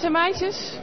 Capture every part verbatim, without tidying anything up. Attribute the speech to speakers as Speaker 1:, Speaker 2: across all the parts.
Speaker 1: Jongens en meisjes.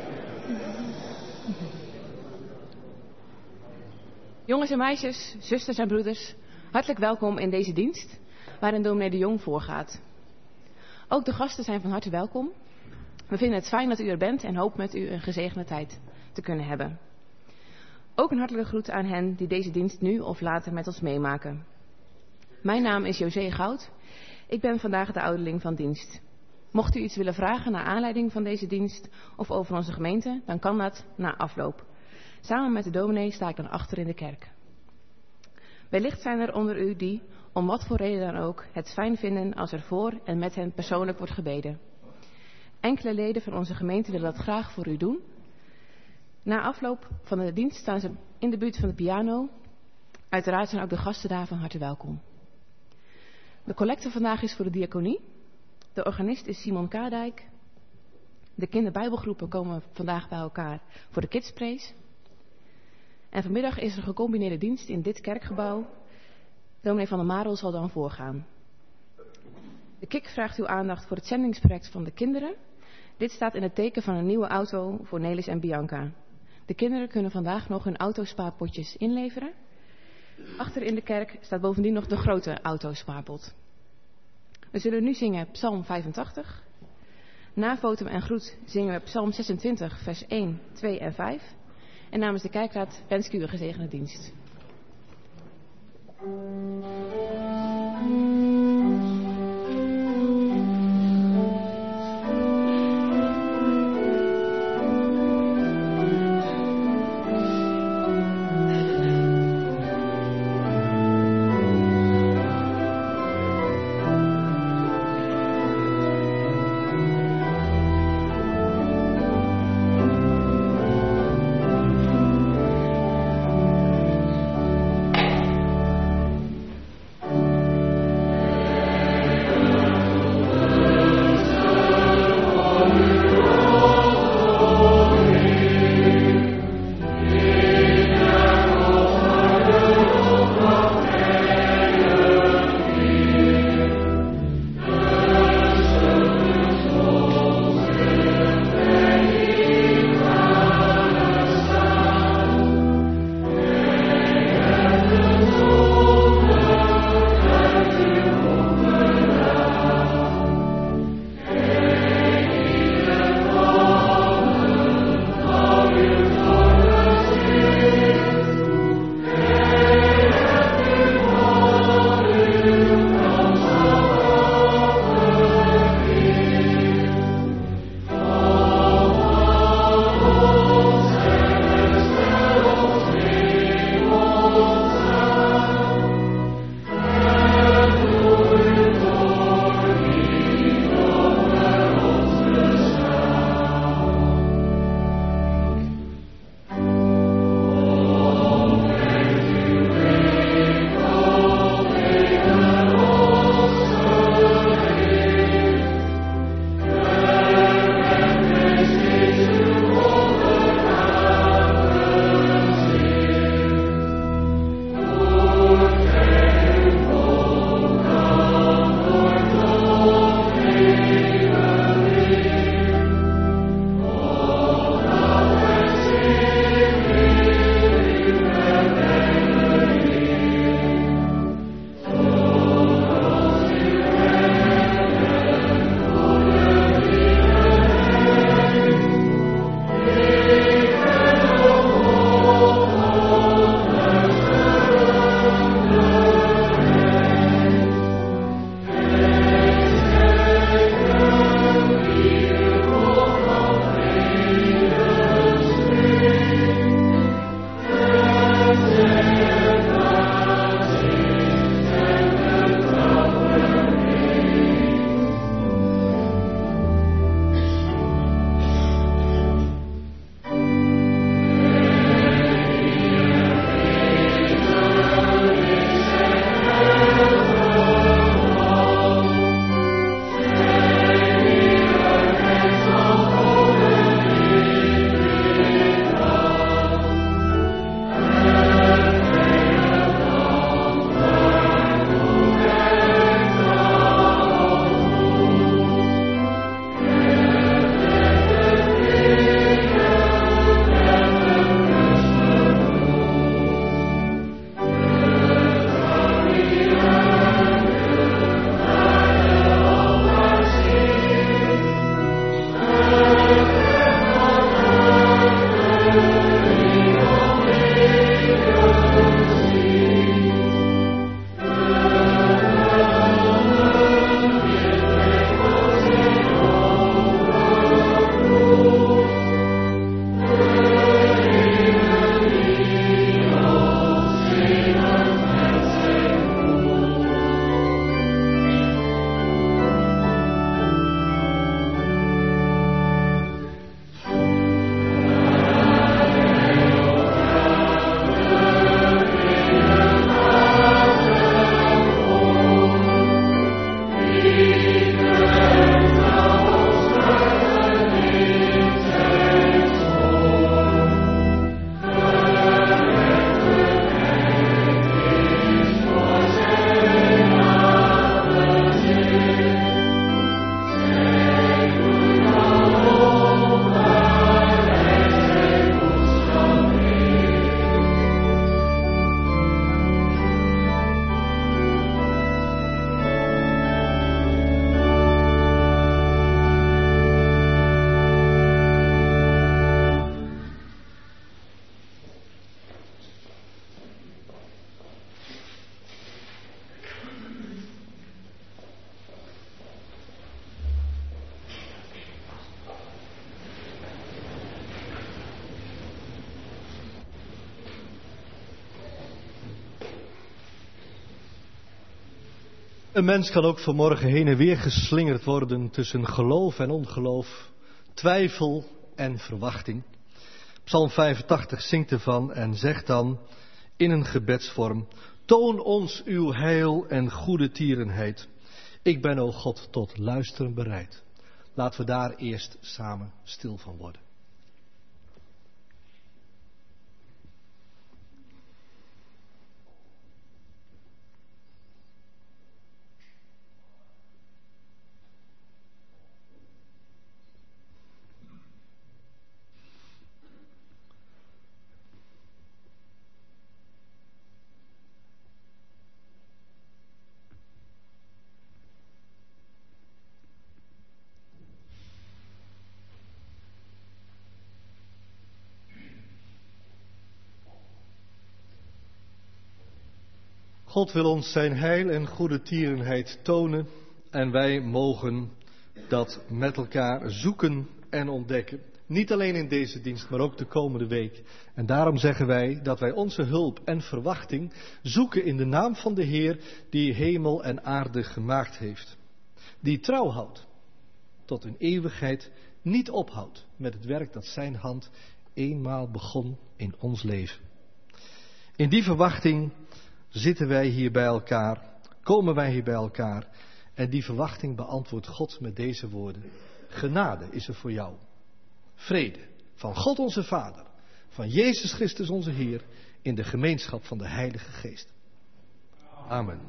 Speaker 1: Jongens en meisjes, zusters en broeders, hartelijk welkom in deze dienst, waarin dominee de Jong voorgaat. Ook de gasten zijn van harte welkom. We vinden het fijn dat u er bent en hopen met u een gezegende tijd te kunnen hebben. Ook een hartelijke groet aan hen die deze dienst nu of later met ons meemaken. Mijn naam is José Goud. Ik ben vandaag de ouderling van dienst. Mocht u iets willen vragen naar aanleiding van deze dienst of over onze gemeente, dan kan dat na afloop. Samen met de dominee sta ik dan achter in de kerk. Wellicht zijn er onder u die, om wat voor reden dan ook, het fijn vinden als er voor en met hen persoonlijk wordt gebeden. Enkele leden van onze gemeente willen dat graag voor u doen. Na afloop van de dienst staan ze in de buurt van de piano. Uiteraard zijn ook de gasten daar van harte welkom. De collecte vandaag is voor de diaconie. De organist is Simon Kadijk. De kinderbijbelgroepen komen vandaag bij elkaar voor de kidspraise. En vanmiddag is er een gecombineerde dienst in dit kerkgebouw. Dominee van der Marel zal dan voorgaan. De K I K vraagt uw aandacht voor het zendingsproject van de kinderen. Dit staat in het teken van een nieuwe auto voor Nelis en Bianca. De kinderen kunnen vandaag nog hun autospaarpotjes inleveren. Achter in de kerk staat bovendien nog de grote autospaarpot. We zullen nu zingen Psalm vijfentachtig. Na votum en groet zingen we Psalm zesentwintig, vers één, twee en vijf. En namens de kerkraad wens ik u een gezegende dienst.
Speaker 2: Een mens kan ook vanmorgen heen en weer geslingerd worden tussen geloof en ongeloof, twijfel en verwachting. Psalm vijfentachtig zingt ervan en zegt dan in een gebedsvorm: toon ons uw heil en goede tierenheid. Ik ben, o God, tot luisteren bereid. Laten we daar eerst samen stil van worden. God wil ons zijn heil en goede tierenheid tonen en wij mogen dat met elkaar zoeken en ontdekken. Niet alleen in deze dienst, maar ook de komende week. En daarom zeggen wij dat wij onze hulp en verwachting zoeken in de naam van de Heer die hemel en aarde gemaakt heeft. Die trouw houdt, tot in eeuwigheid niet ophoudt met het werk dat zijn hand eenmaal begon in ons leven. In die verwachting zitten wij hier bij elkaar, komen wij hier bij elkaar en die verwachting beantwoordt God met deze woorden. Genade is er voor jou. Vrede van God onze Vader, van Jezus Christus onze Heer, in de gemeenschap van de Heilige Geest. Amen.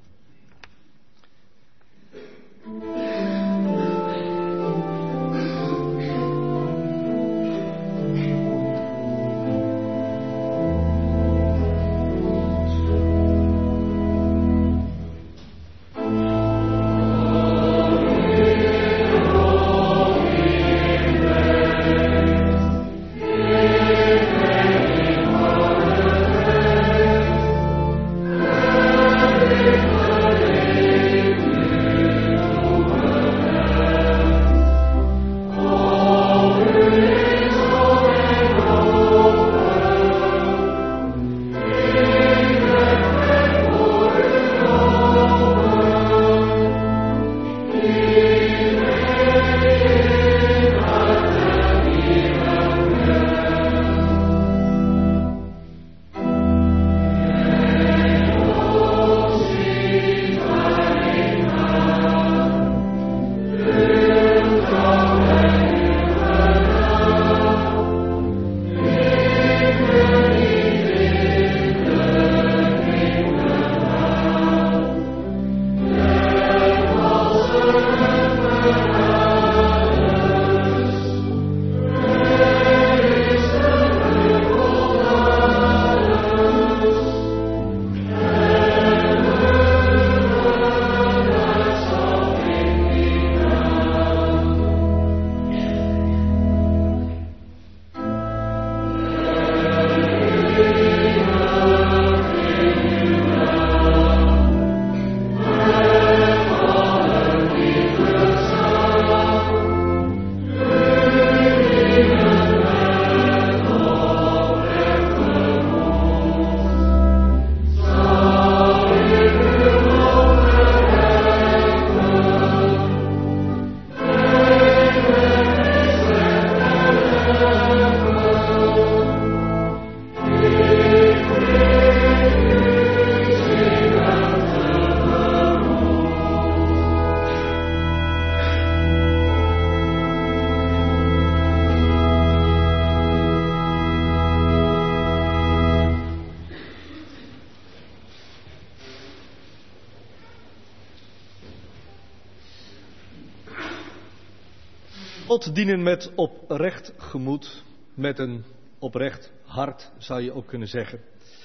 Speaker 2: God dienen met oprecht gemoed, met een oprecht hart, zou je ook kunnen zeggen.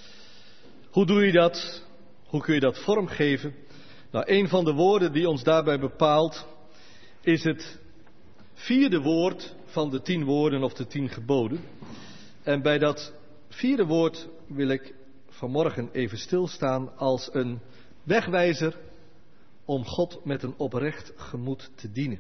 Speaker 2: Hoe doe je dat? Hoe kun je dat vormgeven? Nou, een van de woorden die ons daarbij bepaalt, is het vierde woord van de tien woorden of de tien geboden. En bij dat vierde woord wil ik vanmorgen even stilstaan als een wegwijzer om God met een oprecht gemoed te dienen.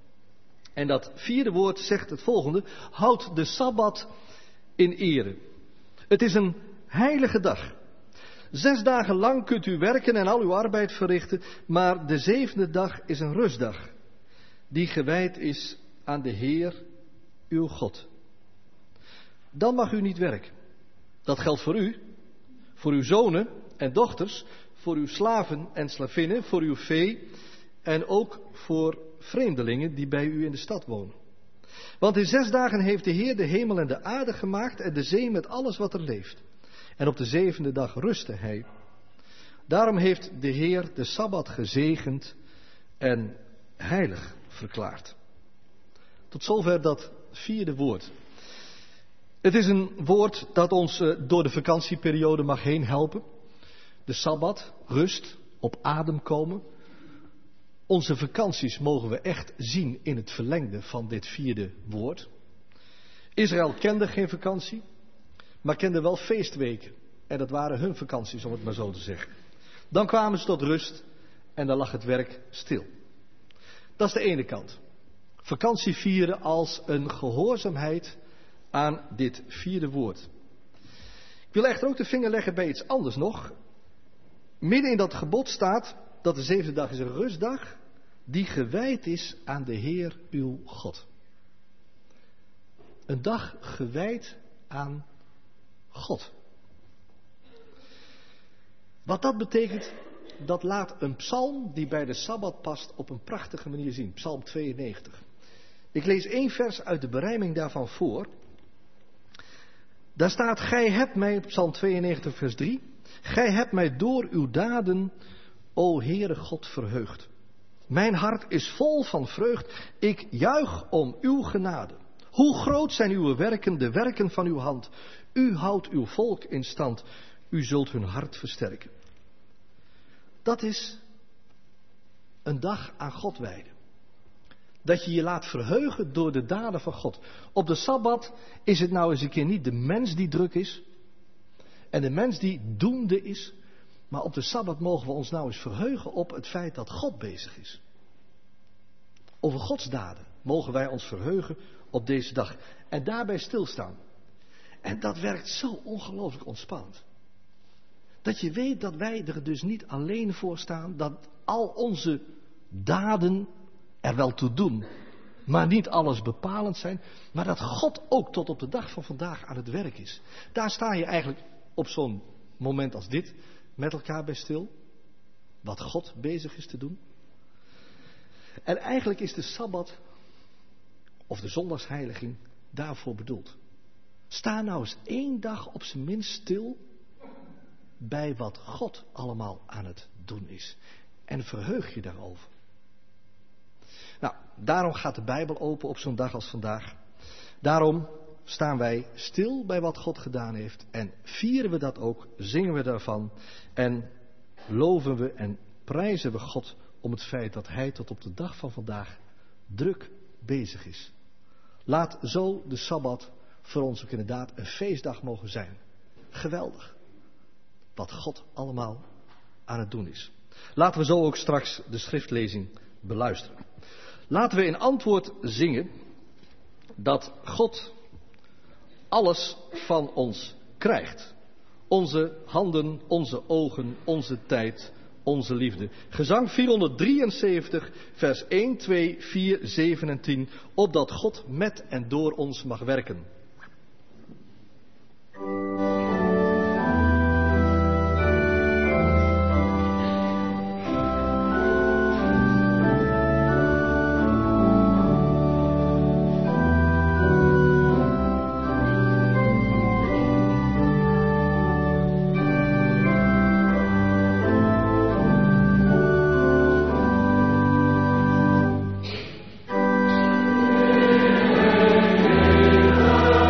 Speaker 2: En dat vierde woord zegt het volgende: houd de Sabbat in ere. Het is een heilige dag. Zes dagen lang kunt u werken en al uw arbeid verrichten, maar de zevende dag is een rustdag, die gewijd is aan de Heer, uw God. Dan mag u niet werken. Dat geldt voor u, voor uw zonen en dochters, voor uw slaven en slavinnen, voor uw vee en ook voor vreemdelingen die bij u in de stad wonen. Want in zes dagen heeft de Heer de hemel en de aarde gemaakt en de zee met alles wat er leeft. En op de zevende dag rustte hij. Daarom heeft de Heer de Sabbat gezegend en heilig verklaard. Tot zover dat vierde woord. Het is een woord dat ons door de vakantieperiode mag heen helpen. De Sabbat, rust, op adem komen. Onze vakanties mogen we echt zien in het verlengde van dit vierde woord. Israël kende geen vakantie, maar kende wel feestweken. En dat waren hun vakanties, om het maar zo te zeggen. Dan kwamen ze tot rust en dan lag het werk stil. Dat is de ene kant. Vakantie vieren als een gehoorzaamheid aan dit vierde woord. Ik wil echter ook de vinger leggen bij iets anders nog. Midden in dat gebod staat dat de zevende dag is een rustdag die gewijd is aan de Heer uw God. Een dag gewijd aan God. Wat dat betekent, dat laat een psalm die bij de Sabbat past op een prachtige manier zien. Psalm tweeënnegentig. Ik lees één vers uit de berijming daarvan voor. Daar staat, gij hebt mij, Psalm tweeënnegentig vers drie, gij hebt mij door uw daden, o Heere God, verheugd. Mijn hart is vol van vreugd, ik juich om uw genade. Hoe groot zijn uw werken, de werken van uw hand. U houdt uw volk in stand, u zult hun hart versterken. Dat is een dag aan God wijden. Dat je je laat verheugen door de daden van God. Op de Sabbat is het nou eens een keer niet de mens die druk is. En de mens die doende is. Maar op de Sabbat mogen we ons nou eens verheugen op het feit dat God bezig is. Over Gods daden mogen wij ons verheugen op deze dag. En daarbij stilstaan. En dat werkt zo ongelooflijk ontspannend. Dat je weet dat wij er dus niet alleen voor staan. Dat al onze daden er wel toe doen. Maar niet alles bepalend zijn. Maar dat God ook tot op de dag van vandaag aan het werk is. Daar sta je eigenlijk op zo'n moment als dit met elkaar bij stil. Wat God bezig is te doen. En eigenlijk is de Sabbat of de zondagsheiliging daarvoor bedoeld. Sta nou eens één dag op zijn minst stil bij wat God allemaal aan het doen is. En verheug je daarover. Nou, daarom gaat de Bijbel open op zo'n dag als vandaag. Daarom staan wij stil bij wat God gedaan heeft. En vieren we dat ook, zingen we daarvan. En loven we en prijzen we God om het feit dat Hij tot op de dag van vandaag druk bezig is. Laat zo de Sabbat voor ons ook inderdaad een feestdag mogen zijn. Geweldig. Wat God allemaal aan het doen is. Laten we zo ook straks de schriftlezing beluisteren. Laten we in antwoord zingen dat God alles van ons krijgt. Onze handen, onze ogen, onze tijd, onze liefde. Gezang vierhonderddrieënzeventig, vers één, twee, vier, zeven en tien. Opdat God met en door ons mag werken.
Speaker 3: Amen.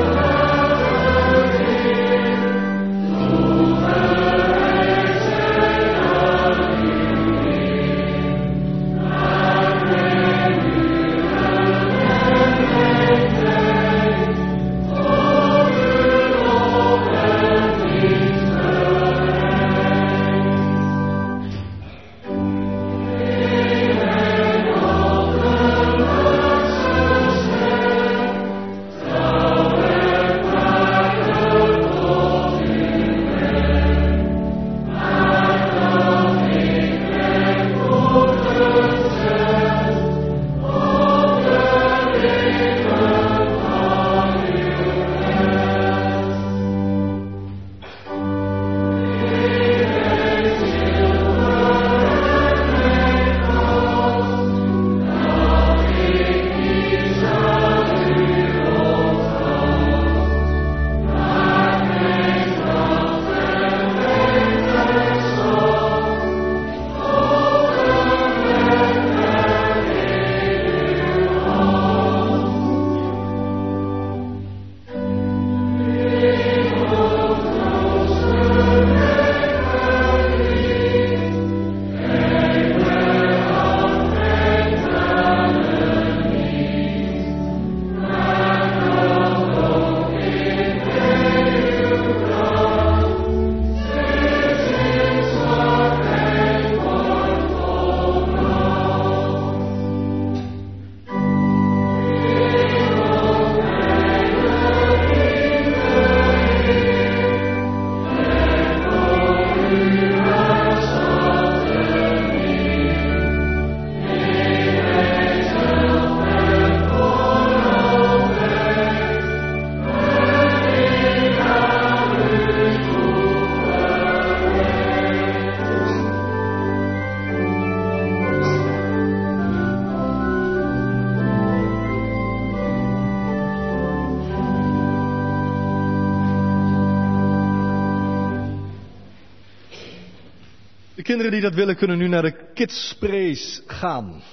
Speaker 2: De kinderen die dat willen kunnen nu naar de Kids Praise gaan.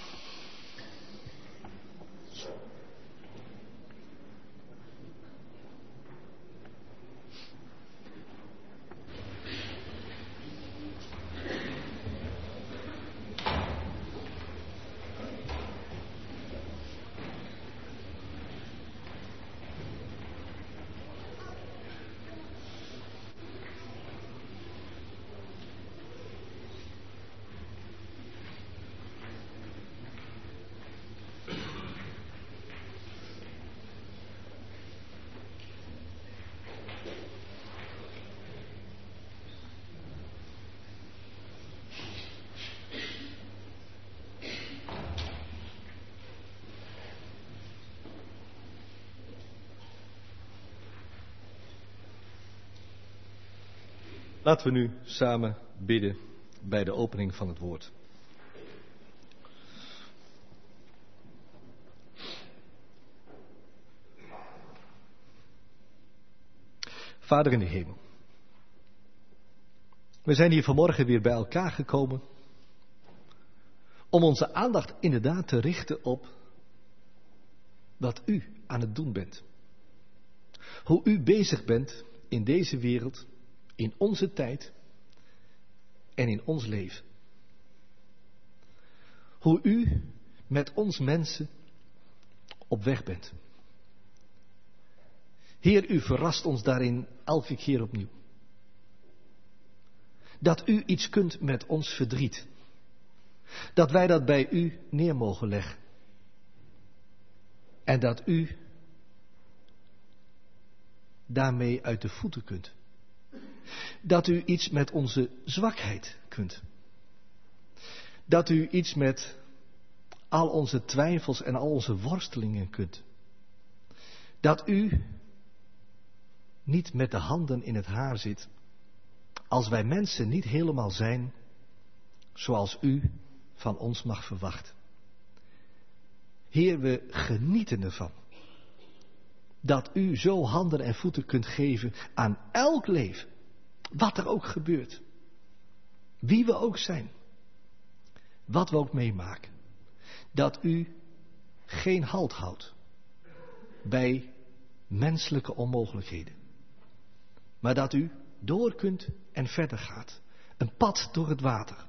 Speaker 2: Laten we nu samen bidden bij de opening van het woord. Vader in de hemel, we zijn hier vanmorgen weer bij elkaar gekomen om onze aandacht inderdaad te richten op wat u aan het doen bent. Hoe u bezig bent in deze wereld, in onze tijd en in ons leven. Hoe u met ons mensen op weg bent. Heer, u verrast ons daarin elke keer opnieuw. Dat u iets kunt met ons verdriet. Dat wij dat bij u neer mogen leggen. En dat u daarmee uit de voeten kunt. Dat u iets met onze zwakheid kunt. Dat u iets met al onze twijfels en al onze worstelingen kunt. Dat u niet met de handen in het haar zit als wij mensen niet helemaal zijn zoals u van ons mag verwachten. Heer, we genieten ervan dat u zo handen en voeten kunt geven aan elk leven. Wat er ook gebeurt. Wie we ook zijn. Wat we ook meemaken. Dat u geen halt houdt bij menselijke onmogelijkheden. Maar dat u door kunt en verder gaat. Een pad door het water.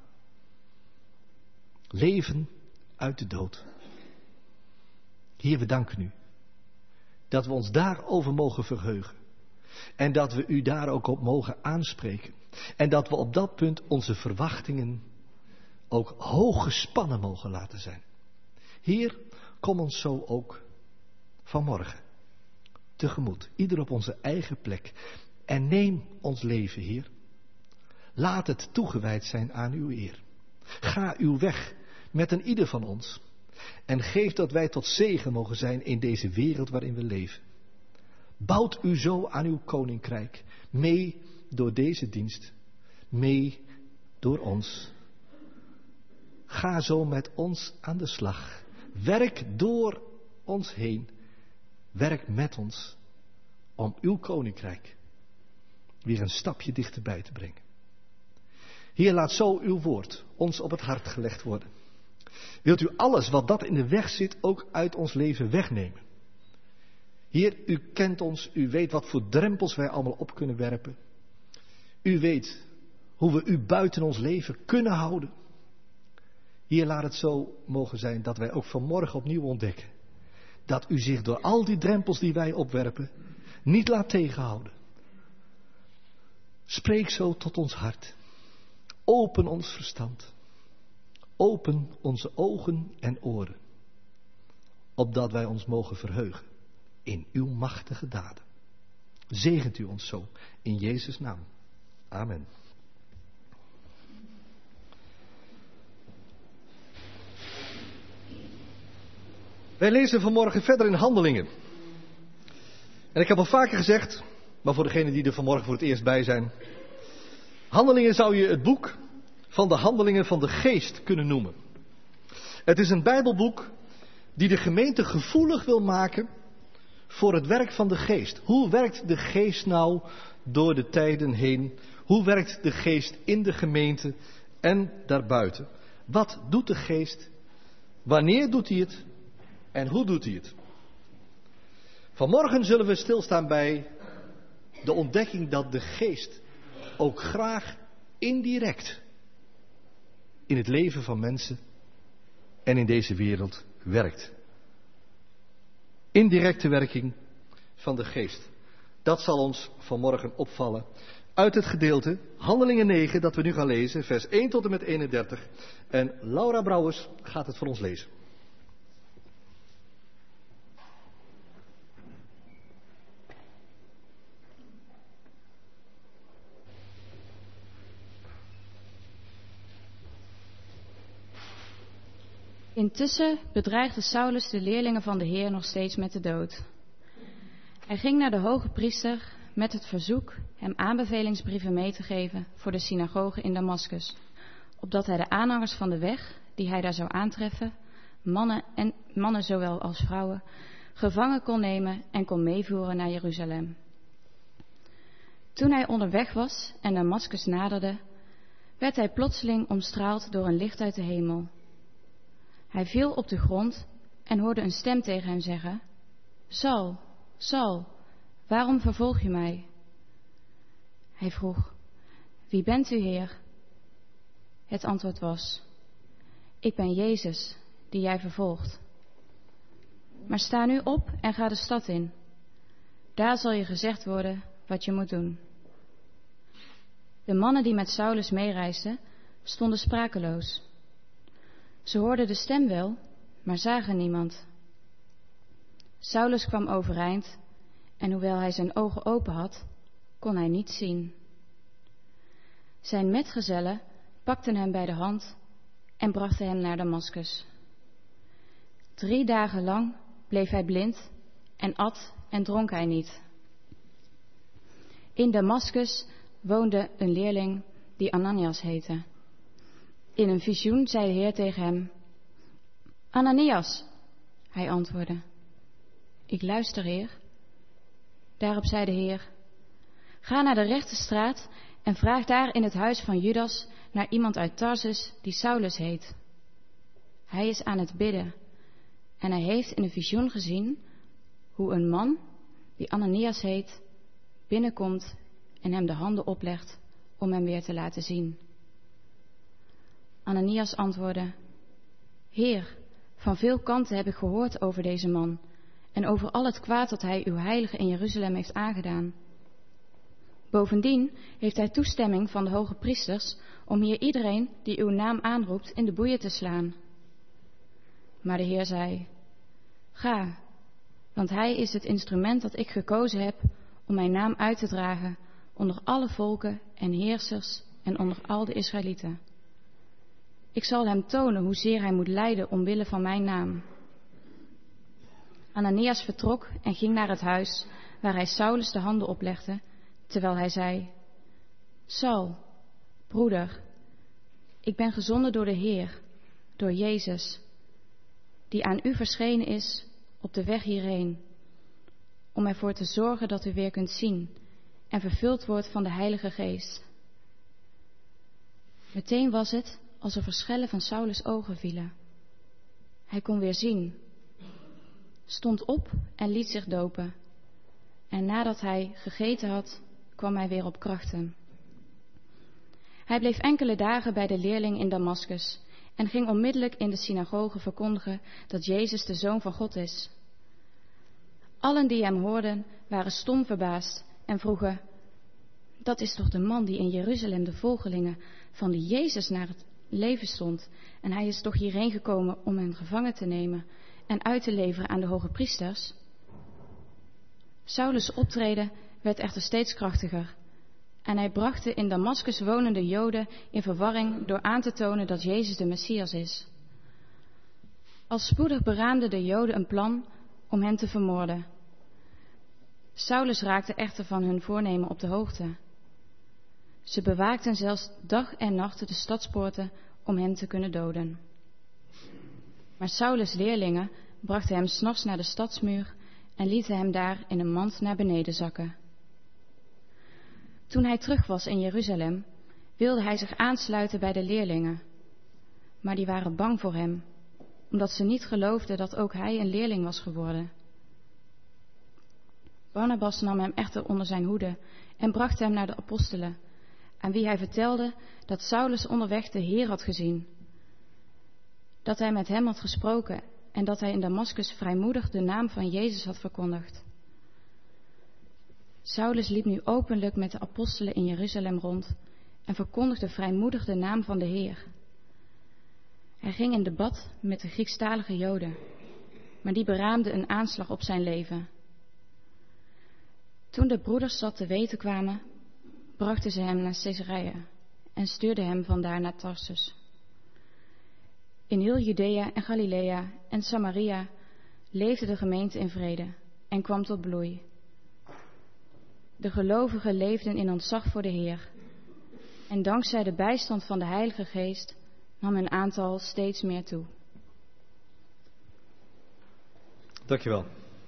Speaker 2: Leven uit de dood. Heer, we danken u dat we ons daarover mogen verheugen. En dat we u daar ook op mogen aanspreken. En dat we op dat punt onze verwachtingen ook hoog gespannen mogen laten zijn. Heer, kom ons zo ook vanmorgen tegemoet. Ieder op onze eigen plek. En neem ons leven, Heer. Laat het toegewijd zijn aan uw eer. Ga uw weg met een ieder van ons. En geef dat wij tot zegen mogen zijn in deze wereld waarin we leven. Bouwt u zo aan uw koninkrijk, mee door deze dienst, mee door ons. Ga zo met ons aan de slag. Werk door ons heen. Werk met ons om uw koninkrijk weer een stapje dichterbij te brengen. Heer, laat zo uw woord ons op het hart gelegd worden. Wilt u alles wat dat in de weg zit ook uit ons leven wegnemen? Heer, u kent ons, u weet wat voor drempels wij allemaal op kunnen werpen. U weet hoe we u buiten ons leven kunnen houden. Heer, laat het zo mogen zijn dat wij ook vanmorgen opnieuw ontdekken. Dat u zich door al die drempels die wij opwerpen niet laat tegenhouden. Spreek zo tot ons hart. Open ons verstand. Open onze ogen en oren. Opdat wij ons mogen verheugen in uw machtige daden. Zegent u ons zo in Jezus' naam. Amen. Wij lezen vanmorgen verder in Handelingen. En ik heb al vaker gezegd, maar voor degenen die er vanmorgen voor het eerst bij zijn. Handelingen zou je het boek van de handelingen van de geest kunnen noemen. Het is een Bijbelboek die de gemeente gevoelig wil maken voor het werk van de geest. Hoe werkt de geest nou door de tijden heen? Hoe werkt de geest in de gemeente en daarbuiten. Wat doet de geest? Wanneer doet hij het? En hoe doet hij het? Vanmorgen zullen we stilstaan bij de ontdekking dat de geest ook graag indirect in het leven van mensen en in deze wereld werkt. Indirecte werking van de geest. Dat zal ons vanmorgen opvallen uit het gedeelte Handelingen negen dat we nu gaan lezen, vers één tot en met eenendertig. En Laura Brouwers gaat het voor ons lezen.
Speaker 3: Intussen bedreigde Saulus de leerlingen van de Heer nog steeds met de dood. Hij ging naar de hoge priester met het verzoek hem aanbevelingsbrieven mee te geven voor de synagoge in Damaskus, opdat hij de aanhangers van de weg, die hij daar zou aantreffen, mannen, en, mannen zowel als vrouwen, gevangen kon nemen en kon meevoeren naar Jeruzalem. Toen hij onderweg was en Damaskus naderde, werd hij plotseling omstraald door een licht uit de hemel. Hij viel op de grond en hoorde een stem tegen hem zeggen: Saul, Saul, waarom vervolg je mij? Hij vroeg: Wie bent u, Heer? Het antwoord was: Ik ben Jezus, die jij vervolgt. Maar sta nu op en ga de stad in. Daar zal je gezegd worden wat je moet doen. De mannen die met Saulus meereisden, stonden sprakeloos. Ze hoorden de stem wel, maar zagen niemand. Saulus kwam overeind en hoewel hij zijn ogen open had, kon hij niets zien. Zijn metgezellen pakten hem bij de hand en brachten hem naar Damaskus. Drie dagen lang bleef hij blind en at en dronk hij niet. In Damaskus woonde een leerling die Ananias heette. In een visioen zei de Heer tegen hem: Ananias. Hij antwoordde: Ik luister, Heer. Daarop zei de Heer: Ga naar de rechte straat en vraag daar in het huis van Judas naar iemand uit Tarsus die Saulus heet. Hij is aan het bidden en hij heeft in een visioen gezien hoe een man die Ananias heet binnenkomt en hem de handen oplegt om hem weer te laten zien. Ananias antwoordde: Heer, van veel kanten heb ik gehoord over deze man en over al het kwaad dat hij uw heilige in Jeruzalem heeft aangedaan. Bovendien heeft hij toestemming van de hoge priesters om hier iedereen die uw naam aanroept in de boeien te slaan. Maar de Heer zei: Ga, want hij is het instrument dat ik gekozen heb om mijn naam uit te dragen onder alle volken en heersers en onder al de Israëlieten. Ik zal hem tonen hoezeer hij moet lijden omwille van mijn naam. Ananias vertrok en ging naar het huis waar hij Saulus de handen oplegde, terwijl hij zei: Saul, broeder, ik ben gezonden door de Heer, door Jezus, die aan u verschenen is op de weg hierheen, om ervoor te zorgen dat u weer kunt zien en vervuld wordt van de Heilige Geest. Meteen was het alsof er schellen van Saulus' ogen vielen. Hij kon weer zien, stond op en liet zich dopen. En nadat hij gegeten had, kwam hij weer op krachten. Hij bleef enkele dagen bij de leerling in Damaskus en ging onmiddellijk in de synagoge verkondigen dat Jezus de Zoon van God is. Allen die hem hoorden waren stom verbaasd en vroegen: Dat is toch de man die in Jeruzalem de volgelingen van die Jezus naar het leven stond, en hij is toch hierheen gekomen om hen gevangen te nemen en uit te leveren aan de hoge priesters? Saulus' optreden werd echter steeds krachtiger en hij bracht de in Damaskus wonende Joden in verwarring door aan te tonen dat Jezus de Messias is. Al spoedig beraamden de Joden een plan om hem te vermoorden. Saulus raakte echter van hun voornemen op de hoogte. Ze bewaakten zelfs dag en nacht de stadspoorten om hem te kunnen doden. Maar Saulus' leerlingen brachten hem 's nachts naar de stadsmuur en lieten hem daar in een mand naar beneden zakken. Toen hij terug was in Jeruzalem wilde hij zich aansluiten bij de leerlingen. Maar die waren bang voor hem, omdat ze niet geloofden dat ook hij een leerling was geworden. Barnabas nam hem echter onder zijn hoede en bracht hem naar de apostelen, aan wie hij vertelde dat Saulus onderweg de Heer had gezien, dat hij met hem had gesproken en dat hij in Damaskus vrijmoedig de naam van Jezus had verkondigd. Saulus liep nu openlijk met de apostelen in Jeruzalem rond en verkondigde vrijmoedig de naam van de Heer. Hij ging in debat met de Griekstalige Joden, maar die beraamden een aanslag op zijn leven. Toen de broeders dat te weten kwamen, brachten ze hem naar Caesarea en stuurden hem vandaar naar Tarsus. In heel Judea en Galilea en Samaria leefde de gemeente in vrede en kwam tot bloei. De gelovigen leefden in ontzag voor de Heer. En dankzij de bijstand van de Heilige Geest nam hun aantal steeds meer toe.
Speaker 2: Dankjewel.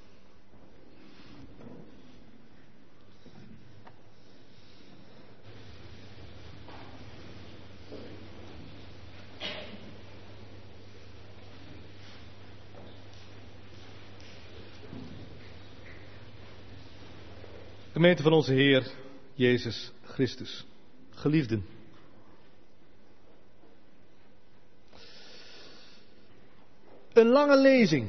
Speaker 2: Gemeente van onze Heer Jezus Christus. Geliefden. Een lange lezing.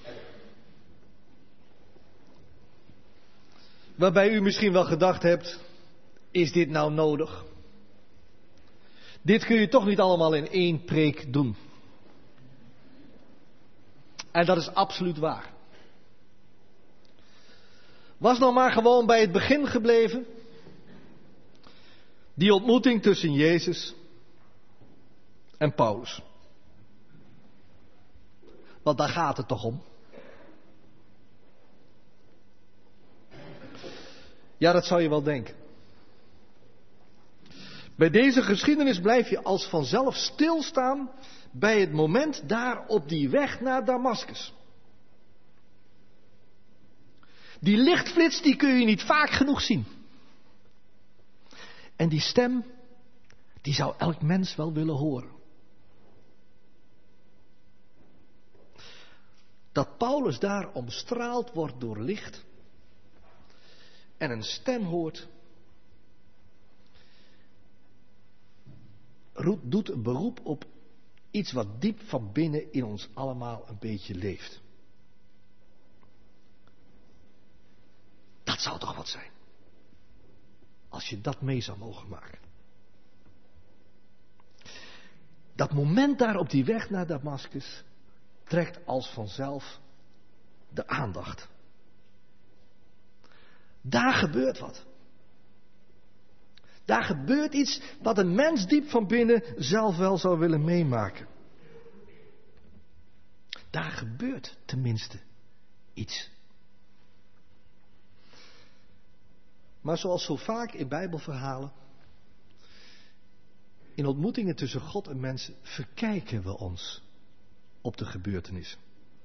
Speaker 2: Waarbij u misschien wel gedacht hebt, is dit nou nodig? Dit kun je toch niet allemaal in één preek doen. En dat is absoluut waar. Was nou maar gewoon bij het begin gebleven. Die ontmoeting tussen Jezus en Paulus. Want daar gaat het toch om. Ja, dat zou je wel denken. Bij deze geschiedenis blijf je als vanzelf stilstaan bij het moment daar op die weg naar Damaskus. Die lichtflits, die kun je niet vaak genoeg zien. En die stem, die zou elk mens wel willen horen. Dat Paulus daar omstraald wordt door licht en een stem hoort, doet een beroep op iets wat diep van binnen in ons allemaal een beetje leeft. Dat zou toch wat zijn. Als je dat mee zou mogen maken. Dat moment daar op die weg naar Damaskus trekt als vanzelf de aandacht. Daar gebeurt wat. Daar gebeurt iets wat een mens diep van binnen zelf wel zou willen meemaken. Daar gebeurt tenminste iets. Maar zoals zo vaak in Bijbelverhalen, in ontmoetingen tussen God en mensen, verkijken we ons op de gebeurtenissen.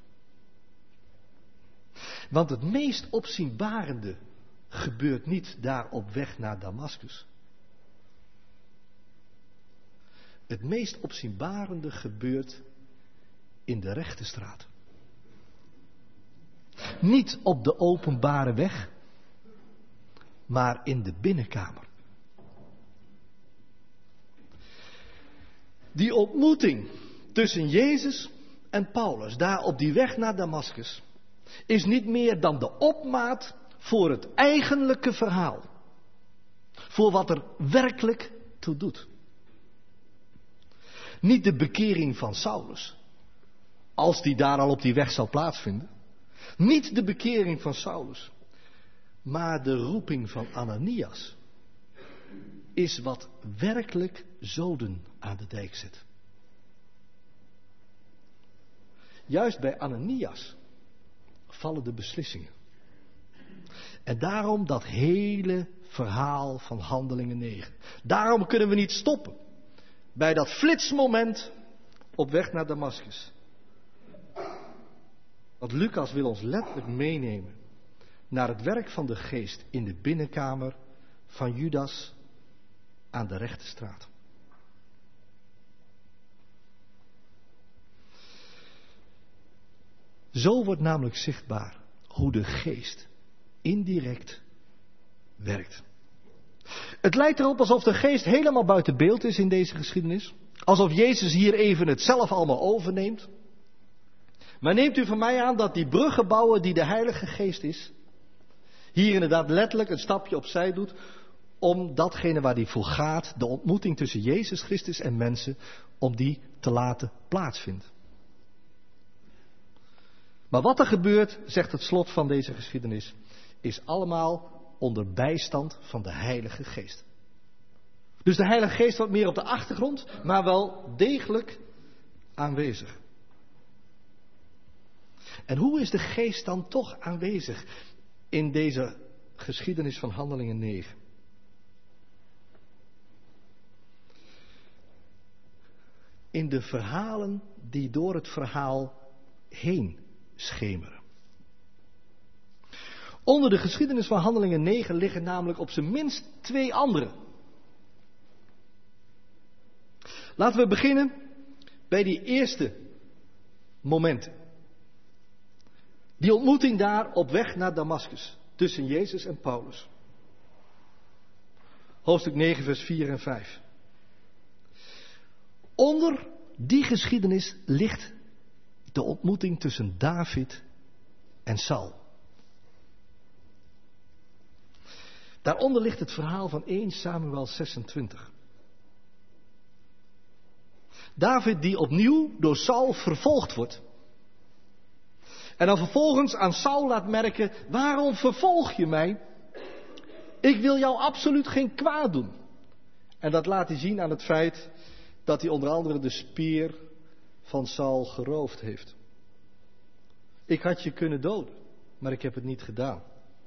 Speaker 2: Want het meest opzienbarende gebeurt niet daar op weg naar Damaskus. Het meest opzienbarende gebeurt in de rechte straat. Niet op de openbare weg, maar in de binnenkamer. Die ontmoeting tussen Jezus en Paulus, daar op die weg naar Damaskus, is niet meer dan de opmaat voor het eigenlijke verhaal. Voor wat er werkelijk toe doet. Niet de bekering van Saulus, als die daar al op die weg zal plaatsvinden. Niet de bekering van Saulus, maar de roeping van Ananias is wat werkelijk zoden aan de dijk zet. Juist bij Ananias vallen de beslissingen. En daarom dat hele verhaal van Handelingen negen. Daarom kunnen we niet stoppen bij dat flitsmoment op weg naar Damaskus. Want Lucas wil ons letterlijk meenemen naar het werk van de geest in de binnenkamer van Judas aan de rechte straat. Zo wordt namelijk zichtbaar hoe de geest indirect werkt. Het lijkt erop alsof de geest helemaal buiten beeld is in deze geschiedenis. Alsof Jezus hier even het zelf allemaal overneemt. Maar neemt u van mij aan dat die bruggen bouwen die de Heilige Geest is, hier inderdaad letterlijk een stapje opzij doet om datgene waar die voor gaat, de ontmoeting tussen Jezus Christus en mensen, om die te laten plaatsvinden. Maar wat er gebeurt, zegt het slot van deze geschiedenis, is allemaal onder bijstand van de Heilige Geest. Dus de Heilige Geest wordt meer op de achtergrond, maar wel degelijk aanwezig. En hoe is de Geest dan toch aanwezig in deze geschiedenis van Handelingen negen? In de verhalen die door het verhaal heen schemeren. Onder de geschiedenis van Handelingen negen liggen namelijk op zijn minst twee andere. Laten we beginnen bij die eerste momenten. Die ontmoeting daar op weg naar Damaskus tussen Jezus en Paulus. Hoofdstuk negen, vers vier en vijf. Onder die geschiedenis ligt de ontmoeting tussen David en Saul. Daaronder ligt het verhaal van eerste Samuel zesentwintig. David die opnieuw door Saul vervolgd wordt. En dan vervolgens aan Saul laat merken, waarom vervolg je mij? Ik wil jou absoluut geen kwaad doen. En dat laat hij zien aan het feit dat hij onder andere de speer van Saul geroofd heeft. Ik had je kunnen doden, maar ik heb het niet gedaan.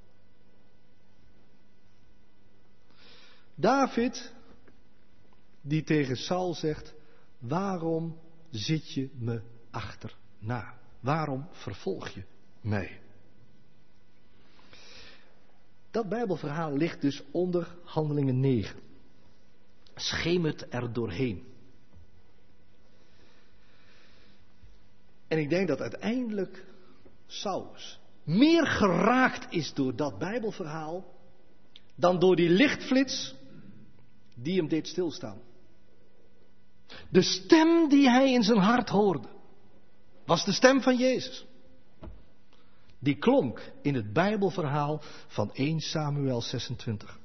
Speaker 2: David, die tegen Saul zegt, waarom zit je me achterna? Waarom vervolg je mij? Dat Bijbelverhaal ligt dus onder Handelingen negen. Schemert er doorheen. En ik denk dat uiteindelijk Saulus meer geraakt is door dat Bijbelverhaal dan door die lichtflits die hem deed stilstaan. De stem die hij in zijn hart hoorde was de stem van Jezus. Die klonk in het Bijbelverhaal van eerste Samuel zesentwintig.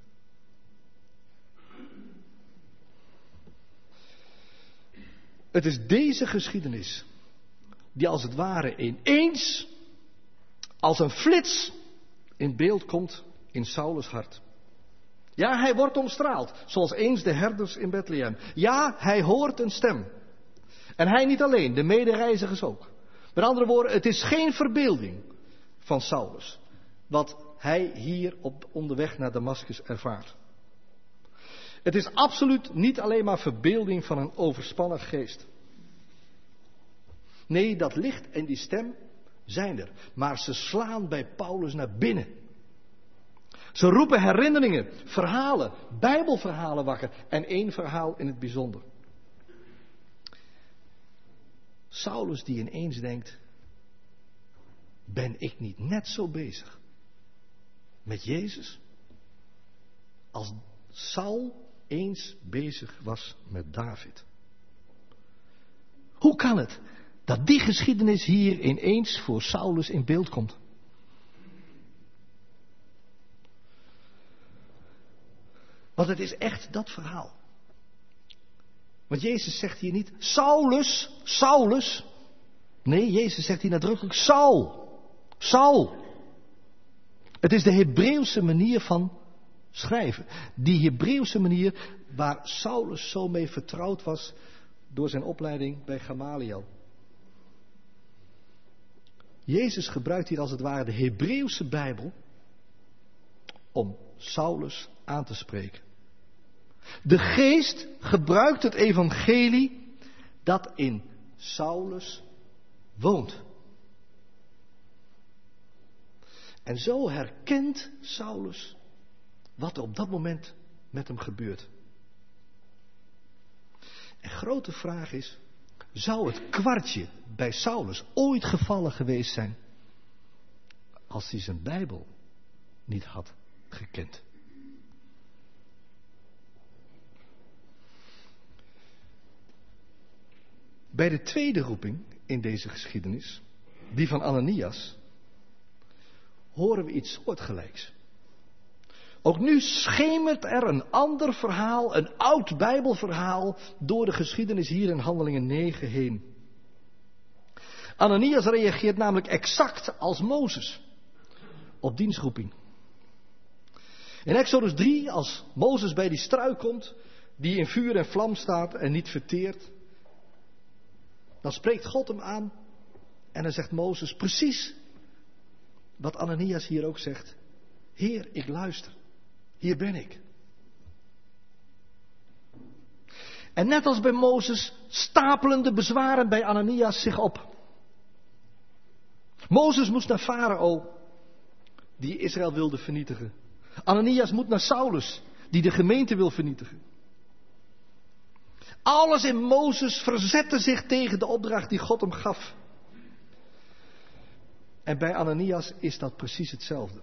Speaker 2: Het is deze geschiedenis die als het ware ineens als een flits in beeld komt in Saulus hart. Ja, hij wordt omstraald, zoals eens de herders in Bethlehem. Ja, hij hoort een stem. En hij niet alleen, de medereizigers ook. Met andere woorden, het is geen verbeelding van Saulus, wat hij hier op onderweg naar Damaskus ervaart. Het is absoluut niet alleen maar verbeelding van een overspannen geest. Nee, dat licht en die stem zijn er, maar ze slaan bij Paulus naar binnen. Ze roepen herinneringen, verhalen, Bijbelverhalen wakker en één verhaal in het bijzonder. Saulus die ineens denkt, ben ik niet net zo bezig met Jezus als Saul eens bezig was met David? Hoe kan het dat die geschiedenis hier ineens voor Saulus in beeld komt? Want het is echt dat verhaal. Want Jezus zegt hier niet, Saulus, Saulus. Nee, Jezus zegt hier nadrukkelijk, Saul, Saul. Het is de Hebreeuwse manier van schrijven. Die Hebreeuwse manier waar Saulus zo mee vertrouwd was door zijn opleiding bij Gamaliel. Jezus gebruikt hier als het ware de Hebreeuwse Bijbel om Saulus aan te spreken. De geest gebruikt het evangelie dat in Saulus woont. En zo herkent Saulus wat er op dat moment met hem gebeurt. grote vraag is, zou het kwartje bij Saulus ooit gevallen geweest zijn als hij zijn Bijbel niet had gekend? Bij de tweede roeping in deze geschiedenis, die van Ananias, horen we iets soortgelijks. Ook nu schemert er een ander verhaal, een oud Bijbelverhaal, door de geschiedenis hier in Handelingen negen heen. Ananias reageert namelijk exact als Mozes op dienstroeping. In Exodus drie, als Mozes bij die struik komt, die in vuur en vlam staat en niet verteert, dan spreekt God hem aan en dan zegt Mozes precies wat Ananias hier ook zegt. Heer, ik luister. Hier ben ik. En net als bij Mozes stapelen de bezwaren bij Ananias zich op. Mozes moest naar Farao, die Israël wilde vernietigen. Ananias moet naar Saulus, die de gemeente wil vernietigen. Alles in Mozes verzette zich tegen de opdracht die God hem gaf. En bij Ananias is dat precies hetzelfde.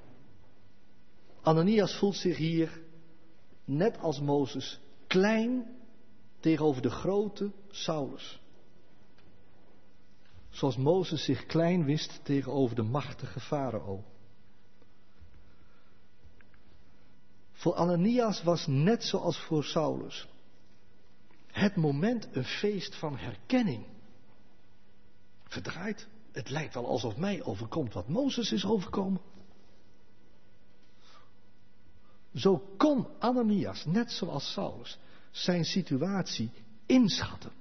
Speaker 2: Ananias voelt zich hier, net als Mozes, klein tegenover de grote Saulus. Zoals Mozes zich klein wist tegenover de machtige Farao. Voor Ananias was net zoals voor Saulus het moment een feest van herkenning. Verdraaid, het lijkt wel alsof mij overkomt wat Mozes is overkomen. Zo kon Ananias, net zoals Saulus, zijn situatie inschatten.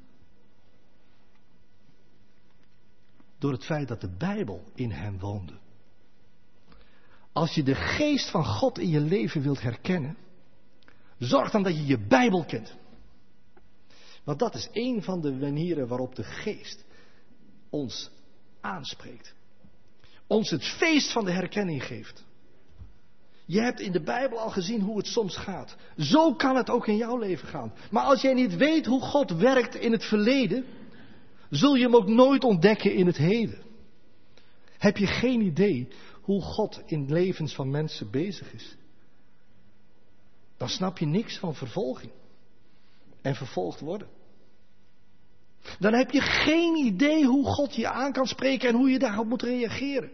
Speaker 2: Door het feit dat de Bijbel in hem woonde. Als je de geest van God in je leven wilt herkennen, zorg dan dat je je Bijbel kent. Want dat is een van de manieren waarop de geest ons aanspreekt. Ons het feest van de herkenning geeft. Je hebt in de Bijbel al gezien hoe het soms gaat. Zo kan het ook in jouw leven gaan. Maar als jij niet weet hoe God werkt in het verleden, zul je hem ook nooit ontdekken in het heden. Heb je geen idee hoe God in levens van mensen bezig is, dan snap je niks van vervolging en vervolgd worden. Dan heb je geen idee hoe God je aan kan spreken en hoe je daarop moet reageren.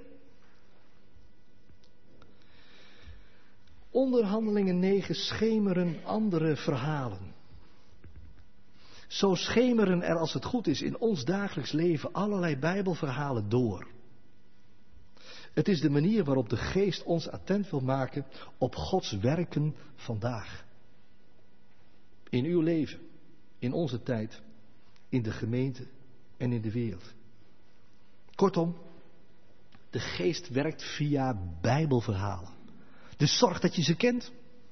Speaker 2: Onder Handelingen negen schemeren andere verhalen. Zo schemeren er, als het goed is, in ons dagelijks leven allerlei Bijbelverhalen door. Het is de manier waarop de geest ons attent wil maken op Gods werken vandaag. In uw leven, in onze tijd, in de gemeente en in de wereld. Kortom, de geest werkt via Bijbelverhalen. Dus zorg dat je ze kent.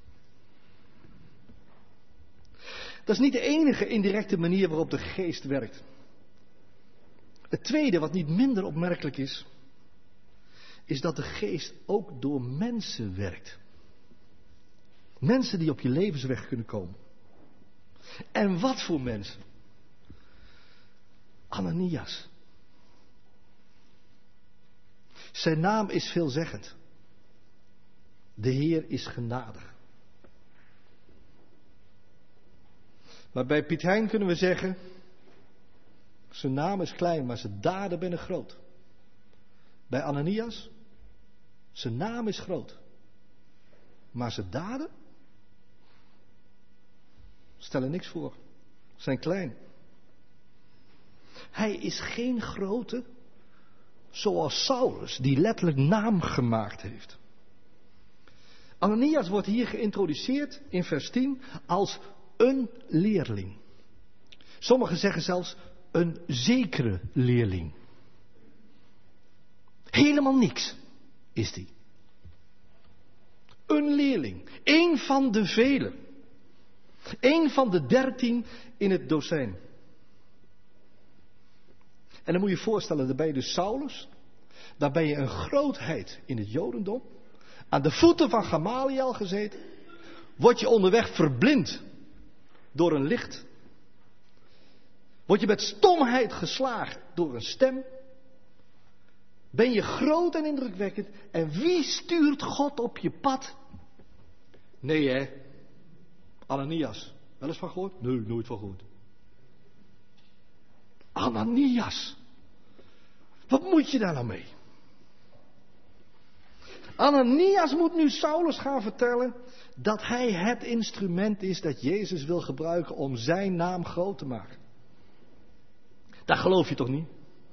Speaker 2: Dat is niet de enige indirecte manier waarop de geest werkt. Het tweede, wat niet minder opmerkelijk is, is dat de geest ook door mensen werkt. Mensen die op je levensweg kunnen komen. En wat voor mensen? Ananias. Zijn naam is veelzeggend. De Heer is genadig. Maar bij Piet Hein kunnen we zeggen, zijn naam is klein, maar zijn daden zijn groot. Bij Ananias, zijn naam is groot, maar zijn daden stellen niks voor, zijn klein. Hij is geen grote zoals Saulus, die letterlijk naam gemaakt heeft. Ananias wordt hier geïntroduceerd in vers tien als een leerling. Sommigen zeggen zelfs een zekere leerling. Helemaal niks is die. Een leerling. Eén van de velen. Eén van de dertien in het dozijn. En dan moet je je voorstellen, daar ben je dus Saulus. Daar ben je een grootheid in het Jodendom. Aan de voeten van Gamaliel gezeten. Word je onderweg verblind door een licht. Word je met stomheid geslagen door een stem? Ben je groot en indrukwekkend? En wie stuurt God op je pad? Nee hè, Ananias. Wel eens van gehoord? Nee, nooit van gehoord. Ananias. Wat moet je daar nou mee? Ananias moet nu Saulus gaan vertellen dat hij het instrument is dat Jezus wil gebruiken om zijn naam groot te maken. Dat geloof je toch niet?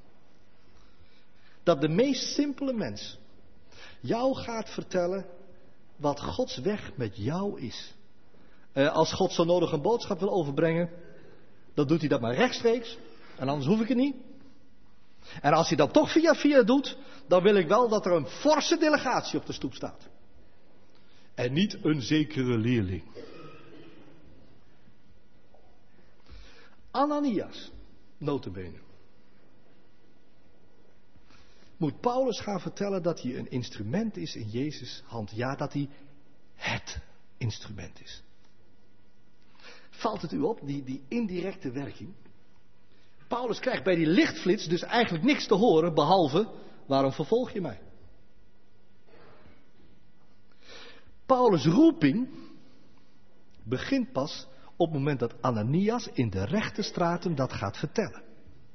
Speaker 2: Dat de meest simpele mens jou gaat vertellen wat Gods weg met jou is. Uh, als God zo nodig een boodschap wil overbrengen, dan doet hij dat maar rechtstreeks. En anders hoef ik het niet. En als hij dat toch via via doet, dan wil ik wel dat er een forse delegatie op de stoep staat. En niet een zekere leerling. Ananias, nota bene. Moet Paulus gaan vertellen dat hij een instrument is in Jezus' hand. Ja, dat hij het instrument is. Valt het u op, die, die indirecte werking? Paulus krijgt bij die lichtflits dus eigenlijk niks te horen, behalve, waarom vervolg je mij? Paulus' roeping begint pas op het moment dat Ananias in de rechte straten dat gaat vertellen.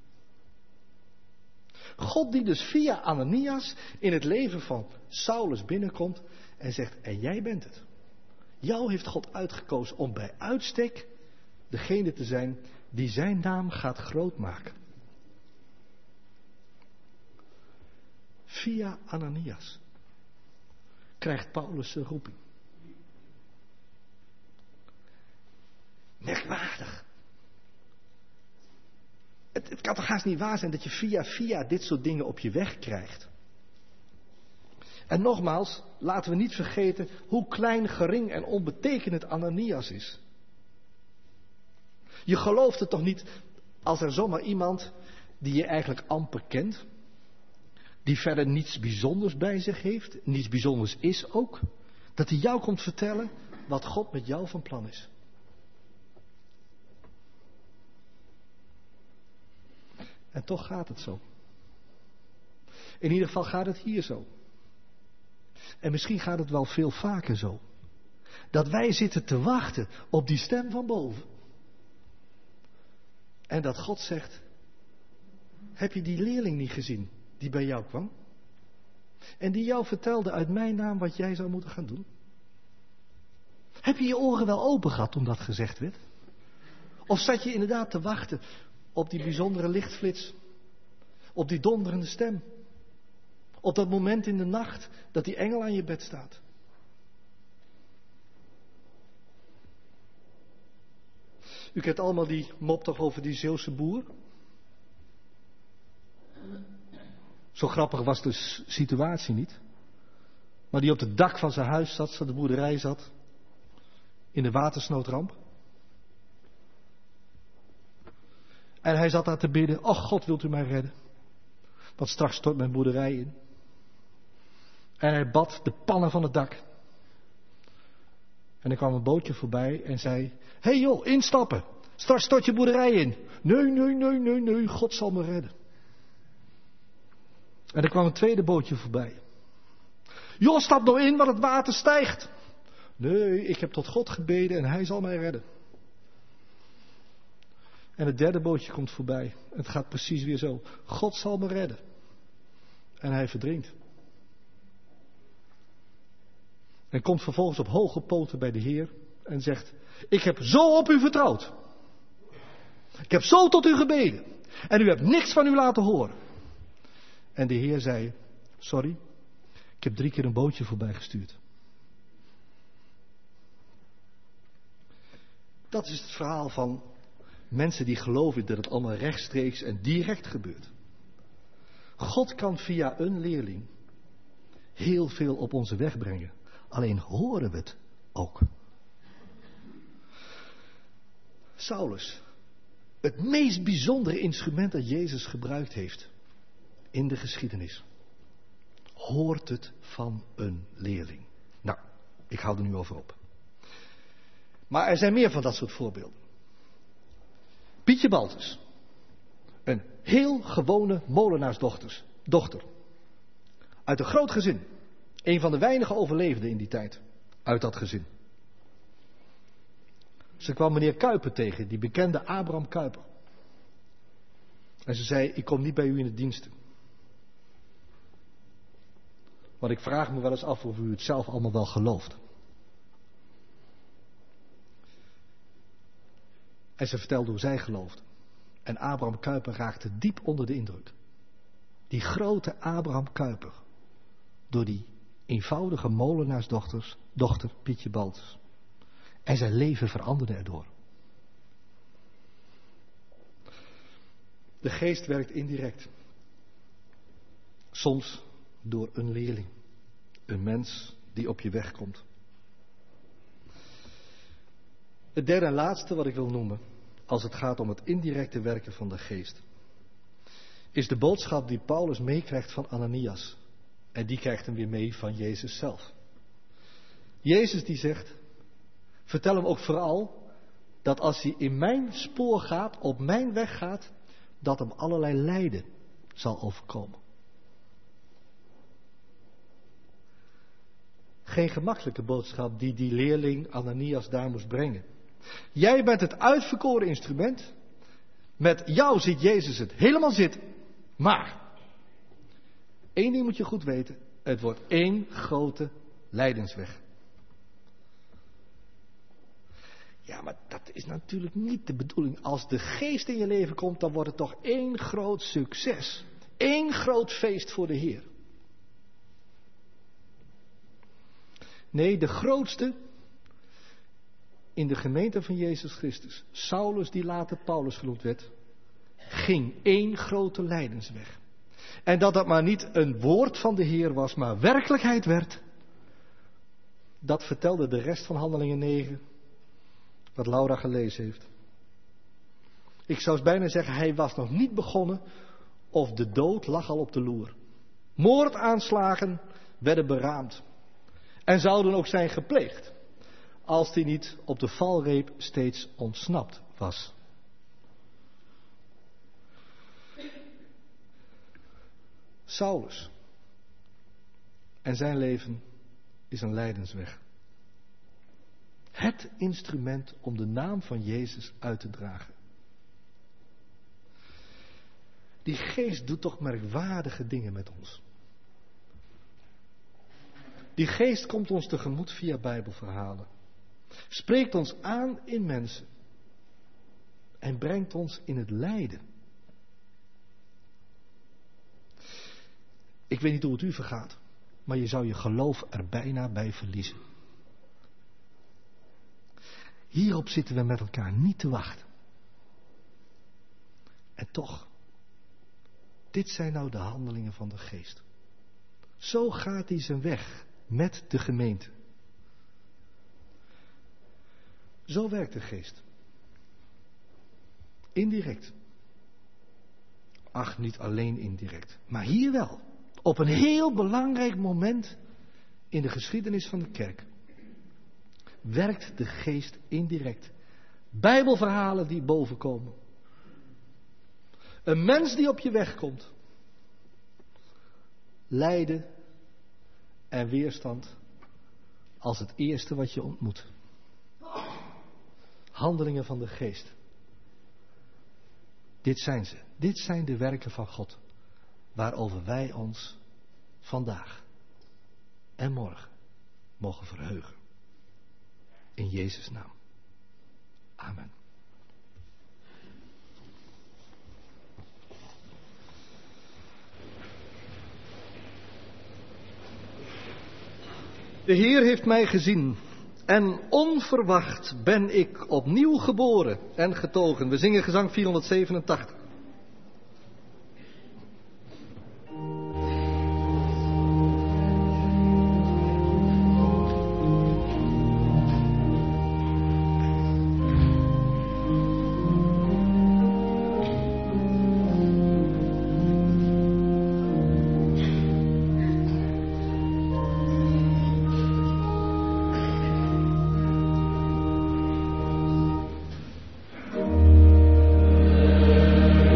Speaker 2: God die dus via Ananias in het leven van Saulus binnenkomt en zegt, en jij bent het. Jou heeft God uitgekozen om bij uitstek degene te zijn die zijn naam gaat grootmaken. Via Ananias krijgt Paulus zijn roeping. Merkwaardig. Het, het kan toch haast niet waar zijn dat je via via dit soort dingen op je weg krijgt. En nogmaals, laten we niet vergeten hoe klein, gering en onbetekenend Ananias is. Je gelooft het toch niet als er zomaar iemand die je eigenlijk amper kent, die verder niets bijzonders bij zich heeft, niets bijzonders is ook, dat hij jou komt vertellen wat God met jou van plan is. En toch gaat het zo. In ieder geval gaat het hier zo. En misschien gaat het wel veel vaker zo. Dat wij zitten te wachten op die stem van boven. En dat God zegt, heb je die leerling niet gezien die bij jou kwam? En die jou vertelde uit mijn naam wat jij zou moeten gaan doen? Heb je je oren wel open gehad toen dat gezegd werd? Of zat je inderdaad te wachten op die bijzondere lichtflits? Op die donderende stem? Op dat moment in de nacht dat die engel aan je bed staat? U kent allemaal die mop toch over die Zeeuwse boer? Zo grappig was de situatie niet. Maar die op het dak van zijn huis zat, zat de boerderij zat. In de watersnoodramp. En hij zat daar te bidden. Och, God, wilt u mij redden? Want straks stort mijn boerderij in. En hij bad de pannen van het dak. En er kwam een bootje voorbij en zei, hé hey joh, instappen. Straks stort je boerderij in. Nee, nee, nee, nee, nee, God zal me redden. En er kwam een tweede bootje voorbij. Joh, stap nou in, want het water stijgt. Nee, ik heb tot God gebeden en hij zal mij redden. En het derde bootje komt voorbij. Het gaat precies weer zo. God zal me redden. En hij verdrinkt. En komt vervolgens op hoge poten bij de Heer en zegt, ik heb zo op u vertrouwd. Ik heb zo tot u gebeden. En u hebt niks van u laten horen. En de Heer zei, sorry, ik heb drie keer een bootje voorbij gestuurd. Dat is het verhaal van mensen die geloven dat het allemaal rechtstreeks en direct gebeurt. God kan via een leerling heel veel op onze weg brengen. Alleen horen we het ook. Saulus, het meest bijzondere instrument dat Jezus gebruikt heeft in de geschiedenis, hoort het van een leerling. Nou, ik hou er nu over op. Maar er zijn meer van dat soort voorbeelden. Pietje Baltus, heel gewone molenaarsdochters, dochter. Uit een groot gezin. Een van de weinige overleefden in die tijd. Uit dat gezin. Ze kwam meneer Kuiper tegen, die bekende Abraham Kuiper. En ze zei, ik kom niet bij u in de diensten. Want ik vraag me wel eens af of u het zelf allemaal wel gelooft. En ze vertelde hoe zij geloofde. En Abraham Kuiper raakte diep onder de indruk. Die grote Abraham Kuiper. Door die eenvoudige molenaarsdochters, dochter Pietje Baltes. En zijn leven veranderde erdoor. De geest werkt indirect. Soms door een leerling. Een mens die op je weg komt. Het derde en laatste wat ik wil noemen, als het gaat om het indirecte werken van de geest, is de boodschap die Paulus meekrijgt van Ananias. En die krijgt hem weer mee van Jezus zelf. Jezus die zegt, vertel hem ook vooral dat als hij in mijn spoor gaat, op mijn weg gaat, dat hem allerlei lijden zal overkomen. Geen gemakkelijke boodschap die die leerling Ananias daar moest brengen. Jij bent het uitverkoren instrument. Met jou ziet Jezus het helemaal zitten. Maar, één ding moet je goed weten. Het wordt één grote lijdensweg. Ja, maar dat is natuurlijk niet de bedoeling. Als de geest in je leven komt, dan wordt het toch één groot succes. Eén groot feest voor de Heer. Nee, de grootste in de gemeente van Jezus Christus, Saulus die later Paulus genoemd werd, ging één grote lijdensweg. En dat dat maar niet een woord van de Heer was, maar werkelijkheid werd, dat vertelde de rest van Handelingen negen, wat Laura gelezen heeft. Ik zou bijna zeggen, hij was nog niet begonnen of de dood lag al op de loer. Moordaanslagen werden beraamd en zouden ook zijn gepleegd, als hij niet op de valreep steeds ontsnapt was. Saulus en zijn leven is een lijdensweg. Het instrument om de naam van Jezus uit te dragen. Die geest doet toch merkwaardige dingen met ons. Die geest komt ons tegemoet via Bijbelverhalen. Spreekt ons aan in mensen. En brengt ons in het lijden. Ik weet niet hoe het u vergaat. Maar je zou je geloof er bijna bij verliezen. Hierop zitten we met elkaar niet te wachten. En toch. Dit zijn nou de handelingen van de geest. Zo gaat hij zijn weg met de gemeente. Zo werkt de geest. Indirect. Ach, niet alleen indirect. Maar hier wel. Op een heel belangrijk moment in de geschiedenis van de kerk. Werkt de geest indirect. Bijbelverhalen die bovenkomen. Een mens die op je weg komt. Lijden en weerstand als het eerste wat je ontmoet. Handelingen van de geest. Dit zijn ze. Dit zijn de werken van God. Waarover wij ons vandaag en morgen mogen verheugen. In Jezus' naam. Amen. De Heer heeft mij gezien en onverwacht ben ik opnieuw geboren en getogen. We zingen gezang vierhonderdzevenentachtig.
Speaker 4: Amen.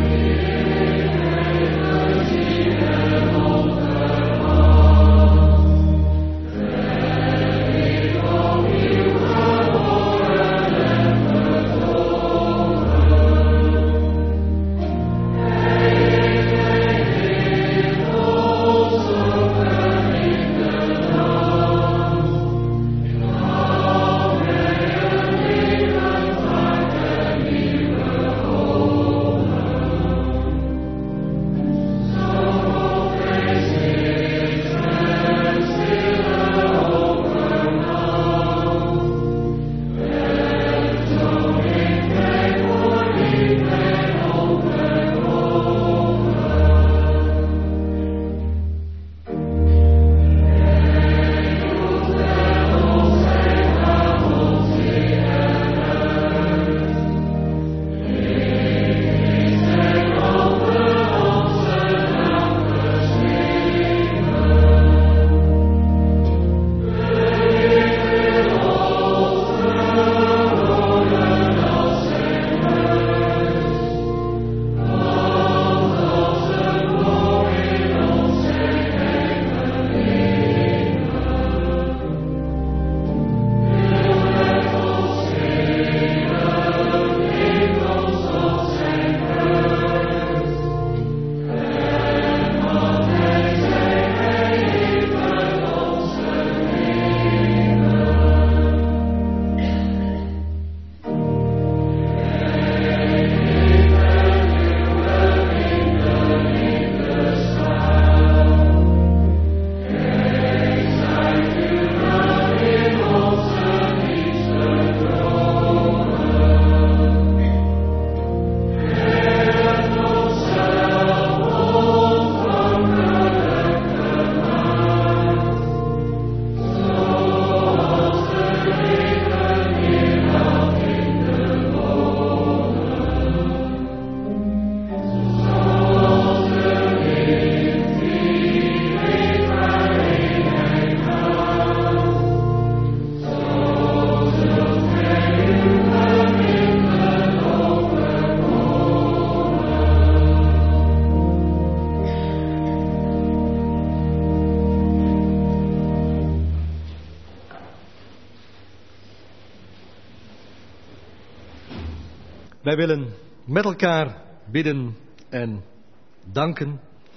Speaker 2: Wij willen met elkaar bidden en danken.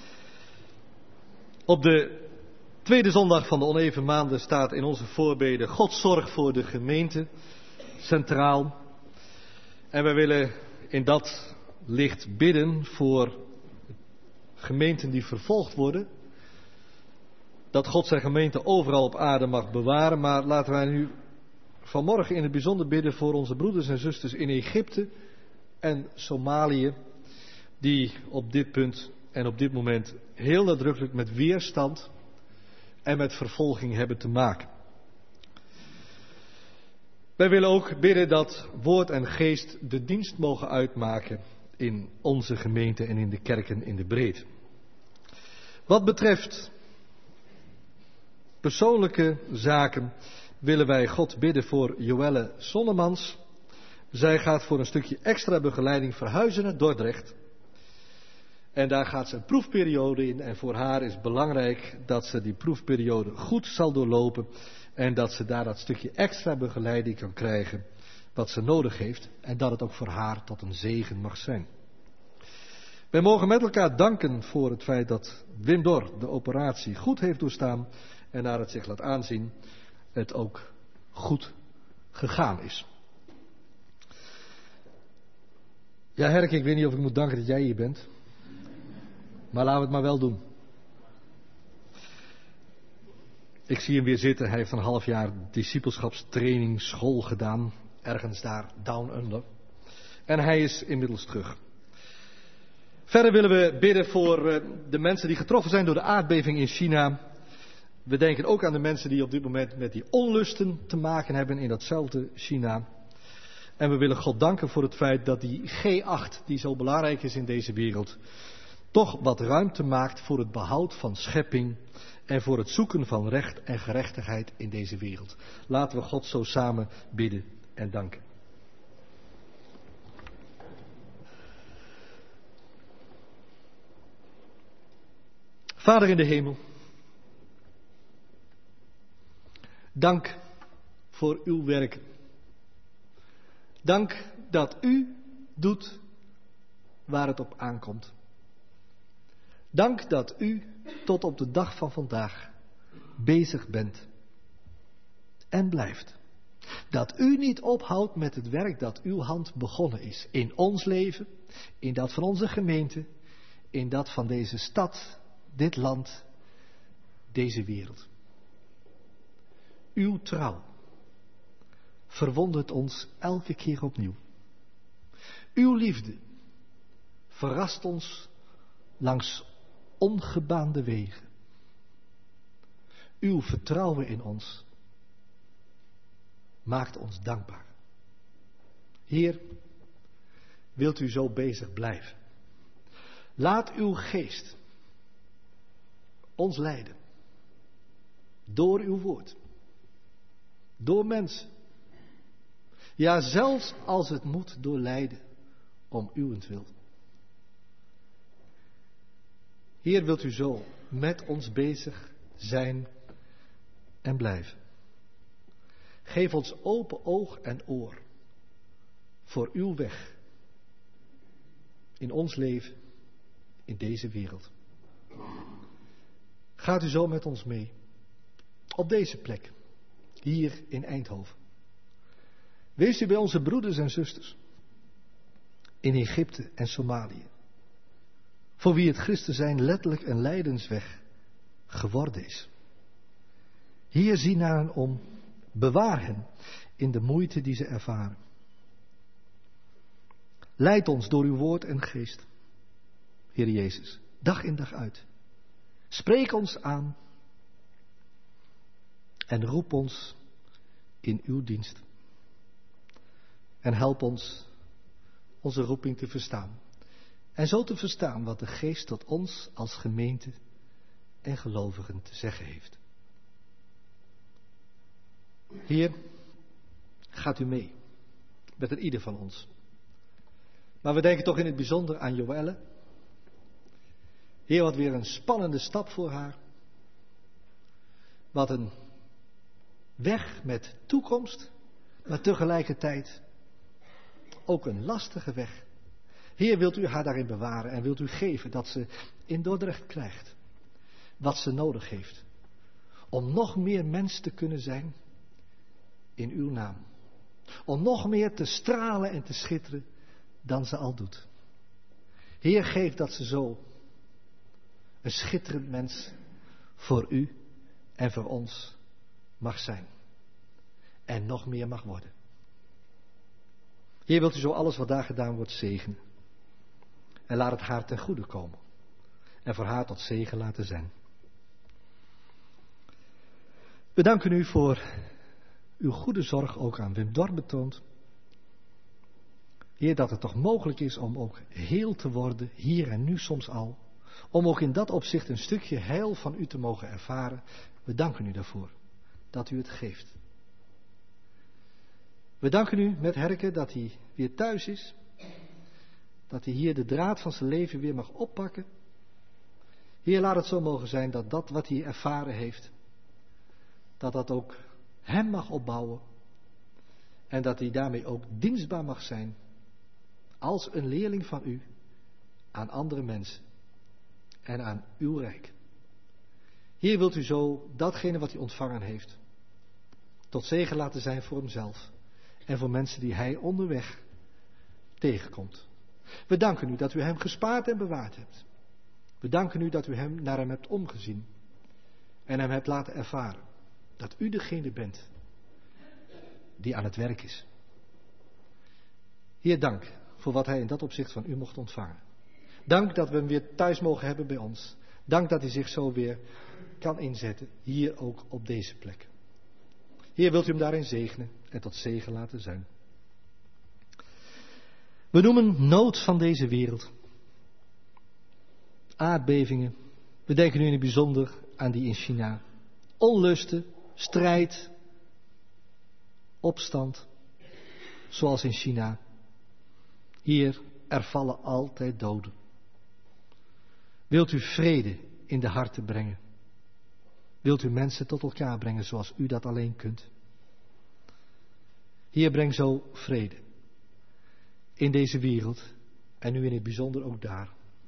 Speaker 2: Op de tweede zondag van de oneven maanden staat in onze voorbeden Gods zorg voor de gemeente centraal. En wij willen in dat licht bidden voor gemeenten die vervolgd worden. Dat God zijn gemeente overal op aarde mag bewaren. Maar laten wij nu vanmorgen in het bijzonder bidden voor onze broeders en zusters in Egypte en Somalië. Die op dit punt en op dit moment heel nadrukkelijk met weerstand en met vervolging hebben te maken. Wij willen ook bidden dat woord en geest de dienst mogen uitmaken in onze gemeente en in de kerken in de breedte. Wat betreft persoonlijke zaken willen wij God bidden voor Joelle Sonnemans. Zij gaat voor een stukje extra begeleiding verhuizen naar Dordrecht. En daar gaat ze een proefperiode in. En voor haar is belangrijk dat ze die proefperiode goed zal doorlopen. En dat ze daar dat stukje extra begeleiding kan krijgen wat ze nodig heeft. En dat het ook voor haar tot een zegen mag zijn. Wij mogen met elkaar danken voor het feit dat Wim Dor de operatie goed heeft doorstaan. En naar het zich laat aanzien, het ook goed gegaan is. Ja, Herk, ik weet niet of ik moet danken dat jij hier bent. Maar laten we het maar wel doen. Ik zie hem weer zitten. Hij heeft een half jaar discipelschapstraining school gedaan. Ergens daar down under. En hij is inmiddels terug. Verder willen we bidden voor de mensen die getroffen zijn door de aardbeving in China. We denken ook aan de mensen die op dit moment met die onlusten te maken hebben in datzelfde China. En we willen God danken voor het feit dat die G acht, die zo belangrijk is in deze wereld, toch wat ruimte maakt voor het behoud van schepping en voor het zoeken van recht en gerechtigheid in deze wereld. Laten we God zo samen bidden en danken. Vader in de hemel, dank voor uw werk. Dank dat u doet waar het op aankomt. Dank dat u tot op de dag van vandaag bezig bent en blijft. Dat u niet ophoudt met het werk dat uw hand begonnen is. In ons leven, in dat van onze gemeente, in dat van deze stad, dit land, deze wereld. Uw trouw verwondert ons elke keer opnieuw. Uw liefde verrast ons langs ongebaande wegen. Uw vertrouwen in ons maakt ons dankbaar. Heer, wilt u zo bezig blijven? Laat uw geest ons leiden. Door uw woord. Door mensen. Ja, zelfs als het moet door lijden om uwentwil. Heer, wilt u zo met ons bezig zijn en blijven. Geef ons open oog en oor voor uw weg in ons leven, in deze wereld. Gaat u zo met ons mee op deze plek, hier in Eindhoven. Wees u bij onze broeders en zusters in Egypte en Somalië, voor wie het christen zijn letterlijk een lijdensweg geworden is. Hier zie naar hen om, bewaar hen in de moeite die ze ervaren. Leid ons door uw woord en geest, Heer Jezus, dag in dag uit. Spreek ons aan en roep ons in uw dienst. En help ons onze roeping te verstaan. En zo te verstaan wat de geest tot ons als gemeente en gelovigen te zeggen heeft. Heer, gaat u mee met een ieder van ons. Maar we denken toch in het bijzonder aan Joelle. Heer, wat weer een spannende stap voor haar. Wat een weg met toekomst, maar tegelijkertijd ook een lastige weg. Heer, wilt u haar daarin bewaren en wilt u geven dat ze in Dordrecht krijgt wat ze nodig heeft. Om nog meer mens te kunnen zijn in uw naam. Om nog meer te stralen en te schitteren dan ze al doet. Heer, geef dat ze zo een schitterend mens voor u en voor ons mag zijn. En nog meer mag worden. Heer, wilt u zo alles wat daar gedaan wordt zegenen. En laat het haar ten goede komen. En voor haar tot zegen laten zijn. We danken u voor uw goede zorg ook aan Wim Dorp betoond. Heer, dat het toch mogelijk is om ook heel te worden, hier en nu soms al. Om ook in dat opzicht een stukje heil van u te mogen ervaren. We danken u daarvoor, dat u het geeft. We danken u met Herke dat hij weer thuis is. Dat hij hier de draad van zijn leven weer mag oppakken. Heer, laat het zo mogen zijn dat dat wat hij ervaren heeft, dat dat ook hem mag opbouwen. En dat hij daarmee ook dienstbaar mag zijn als een leerling van u aan andere mensen en aan uw rijk. Heer, wilt u zo datgene wat hij ontvangen heeft tot zegen laten zijn voor hemzelf en voor mensen die hij onderweg tegenkomt. We danken u dat u hem gespaard en bewaard hebt. We danken u dat u hem naar hem hebt omgezien en hem hebt laten ervaren dat u degene bent die aan het werk is. Heer, dank voor wat hij in dat opzicht van u mocht ontvangen. Dank dat we hem weer thuis mogen hebben bij ons. Dank dat hij zich zo weer kan inzetten, hier ook op deze plek. Heer, wilt u hem daarin zegenen en tot zegen laten zijn. We noemen nood van deze wereld. Aardbevingen. We denken nu in het bijzonder aan die in China. Onlusten, strijd, opstand, zoals in China. Hier, er vallen altijd doden. Wilt u vrede in de harten brengen? Wilt u mensen tot elkaar brengen zoals u dat alleen kunt? Heer, breng zo vrede in deze wereld en nu in het bijzonder ook daar.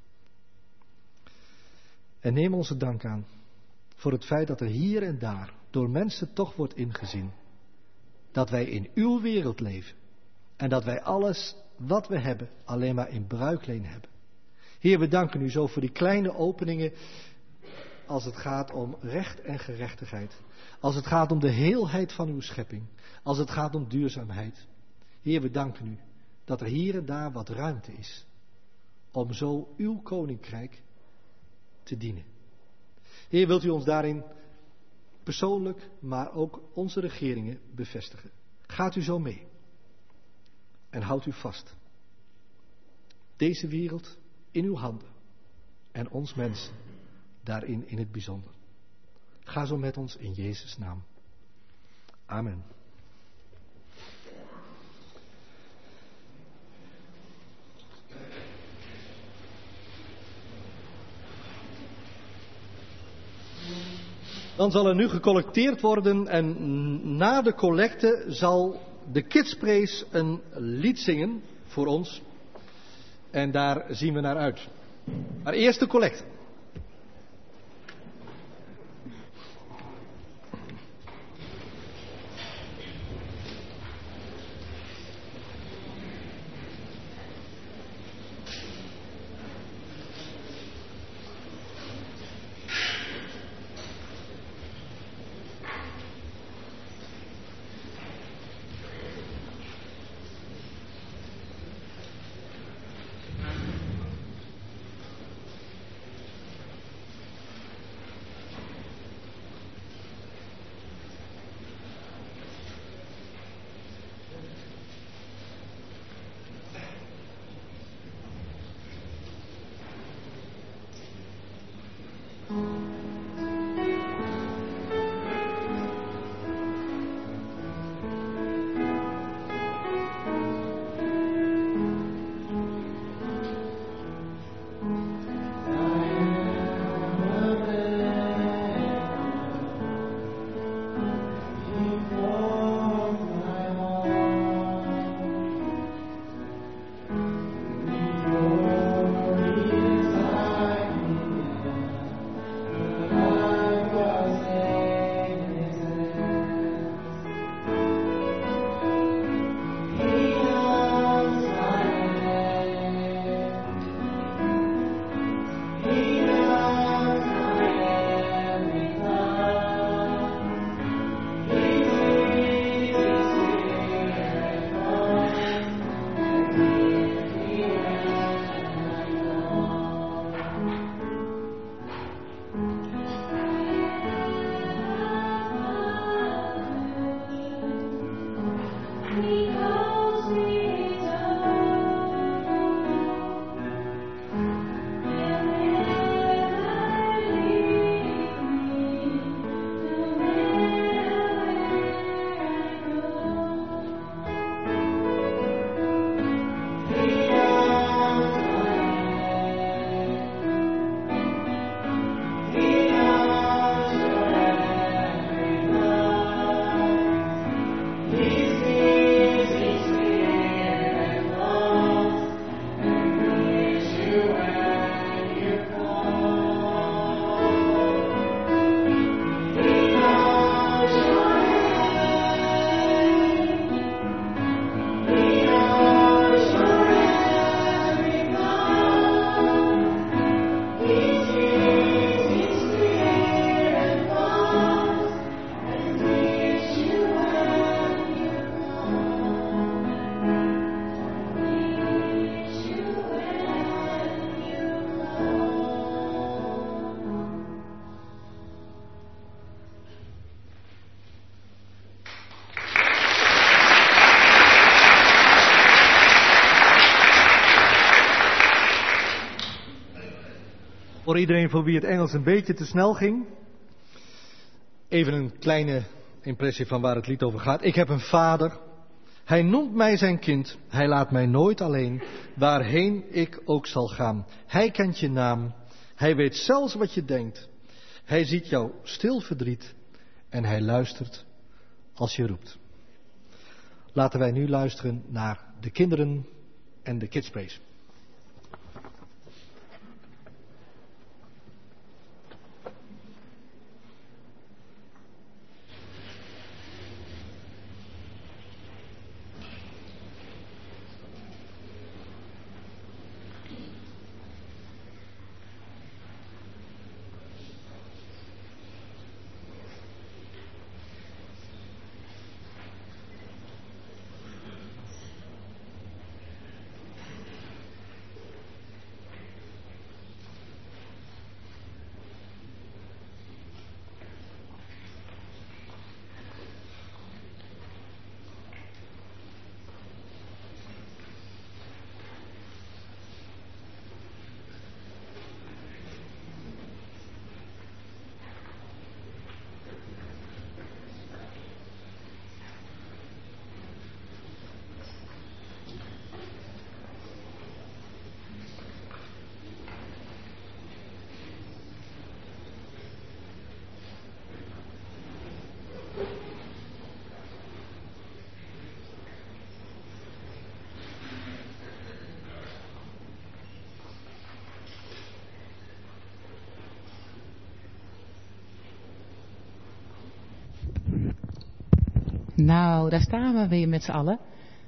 Speaker 2: En neem onze dank aan voor het feit dat er hier en daar door mensen toch wordt ingezien dat wij in uw wereld leven en dat wij alles wat we hebben alleen maar in bruikleen hebben. Heer, we danken u zo voor die kleine openingen als het gaat om recht en gerechtigheid. Als het gaat om de heelheid van uw schepping. Als het gaat om duurzaamheid. Heer, we danken u dat er hier en daar wat ruimte is om zo uw koninkrijk te dienen. Heer, wilt u ons daarin persoonlijk, maar ook onze regeringen bevestigen. Gaat u zo mee en houdt u vast. Deze wereld in uw handen en ons mensen daarin in het bijzonder. Ga zo met ons in Jezus' naam. Amen. Dan zal er nu gecollecteerd worden en na de collecte zal de Kidspraise een lied zingen voor ons. En daar zien we naar uit. Maar eerst de collecte. Voor iedereen voor wie het Engels een beetje te snel ging. Even een kleine impressie van waar het lied over gaat. Ik heb een vader. Hij noemt mij zijn kind. Hij laat mij nooit alleen. Waarheen ik ook zal gaan. Hij kent je naam. Hij weet zelfs wat je denkt. Hij ziet jouw stil verdriet. En hij luistert als je roept. Laten wij nu luisteren naar de kinderen en de Kidspace.
Speaker 4: Nou, daar staan we weer met z'n allen.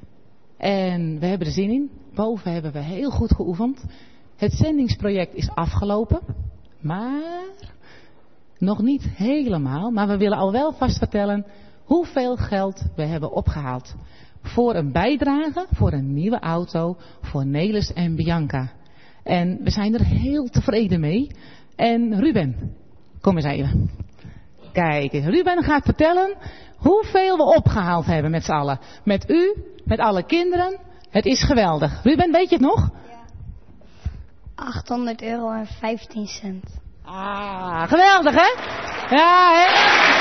Speaker 4: En we hebben er zin in. Boven hebben we heel goed geoefend. Het zendingsproject is afgelopen. Maar nog niet helemaal. Maar we willen al wel vast vertellen hoeveel geld we hebben opgehaald. Voor een bijdrage, voor een nieuwe auto, voor Nelis en Bianca. En we zijn er heel tevreden mee. En Ruben, kom eens even. Kijk, Ruben gaat vertellen hoeveel we opgehaald hebben met z'n allen. Met u, met alle kinderen. Het is geweldig. Ruben, weet je het nog?
Speaker 5: Ja. achthonderd euro en vijftien cent.
Speaker 4: Ah, geweldig hè? Ja hè?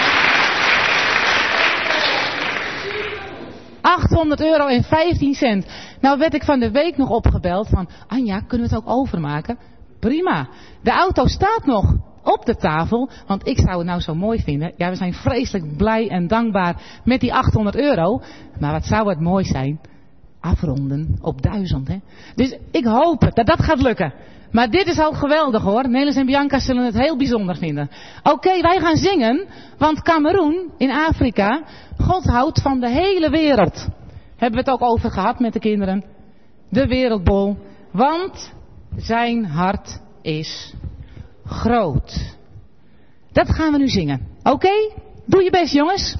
Speaker 4: achthonderd euro en vijftien cent. Nou werd ik van de week nog opgebeld van Anja, kunnen we het ook overmaken? Prima. De auto staat nog op de tafel, want ik zou het nou zo mooi vinden. Ja, we zijn vreselijk blij en dankbaar met die achthonderd euro. Maar wat zou het mooi zijn? Afronden op duizend, hè? Dus ik hoop dat dat gaat lukken. Maar dit is al geweldig hoor. Nelis en Bianca zullen het heel bijzonder vinden. Oké, okay, wij gaan zingen, want Kameroen in Afrika, God houdt van de hele wereld. Hebben we het ook over gehad met de kinderen. De wereldbol. Want zijn hart is groot. Dat gaan we nu zingen. Oké? Okay? Doe je best jongens.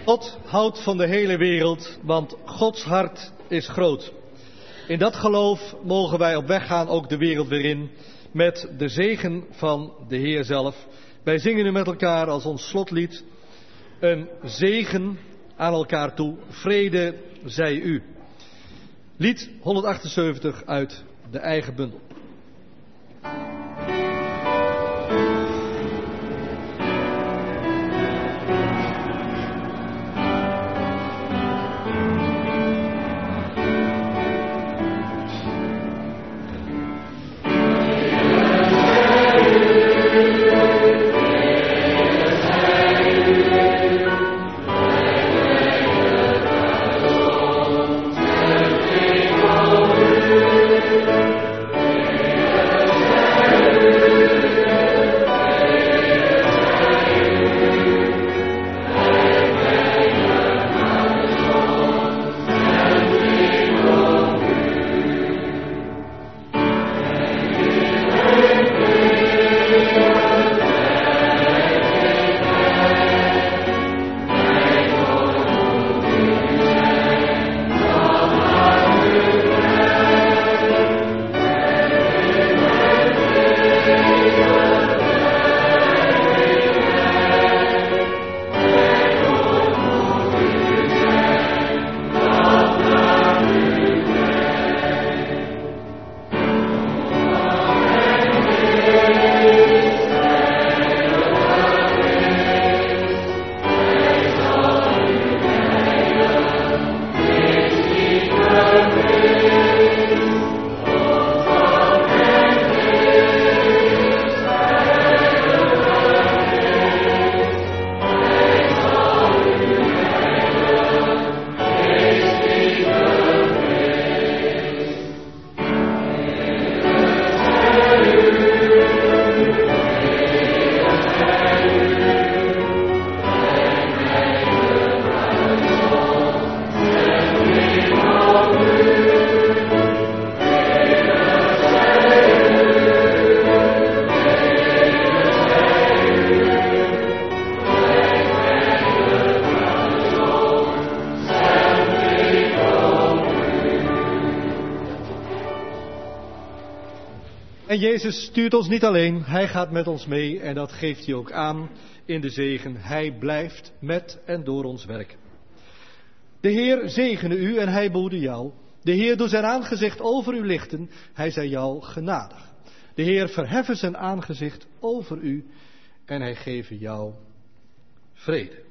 Speaker 2: God houdt van de hele wereld, want Gods hart is groot. In dat geloof mogen wij op weg gaan, ook de wereld weer in, met de zegen van de Heer zelf. Wij zingen nu met elkaar als ons slotlied een zegen aan elkaar toe. Vrede zij u. Lied honderdachtenzeventig uit de eigen bundel. En Jezus stuurt ons niet alleen, Hij gaat met ons mee en dat geeft Hij ook aan in de zegen. Hij blijft met en door ons werken. De Heer zegene u en Hij behoede jou. De Heer doet zijn aangezicht over u lichten, Hij zij jou genadig. De Heer verheffen zijn aangezicht over u en Hij geven jou vrede.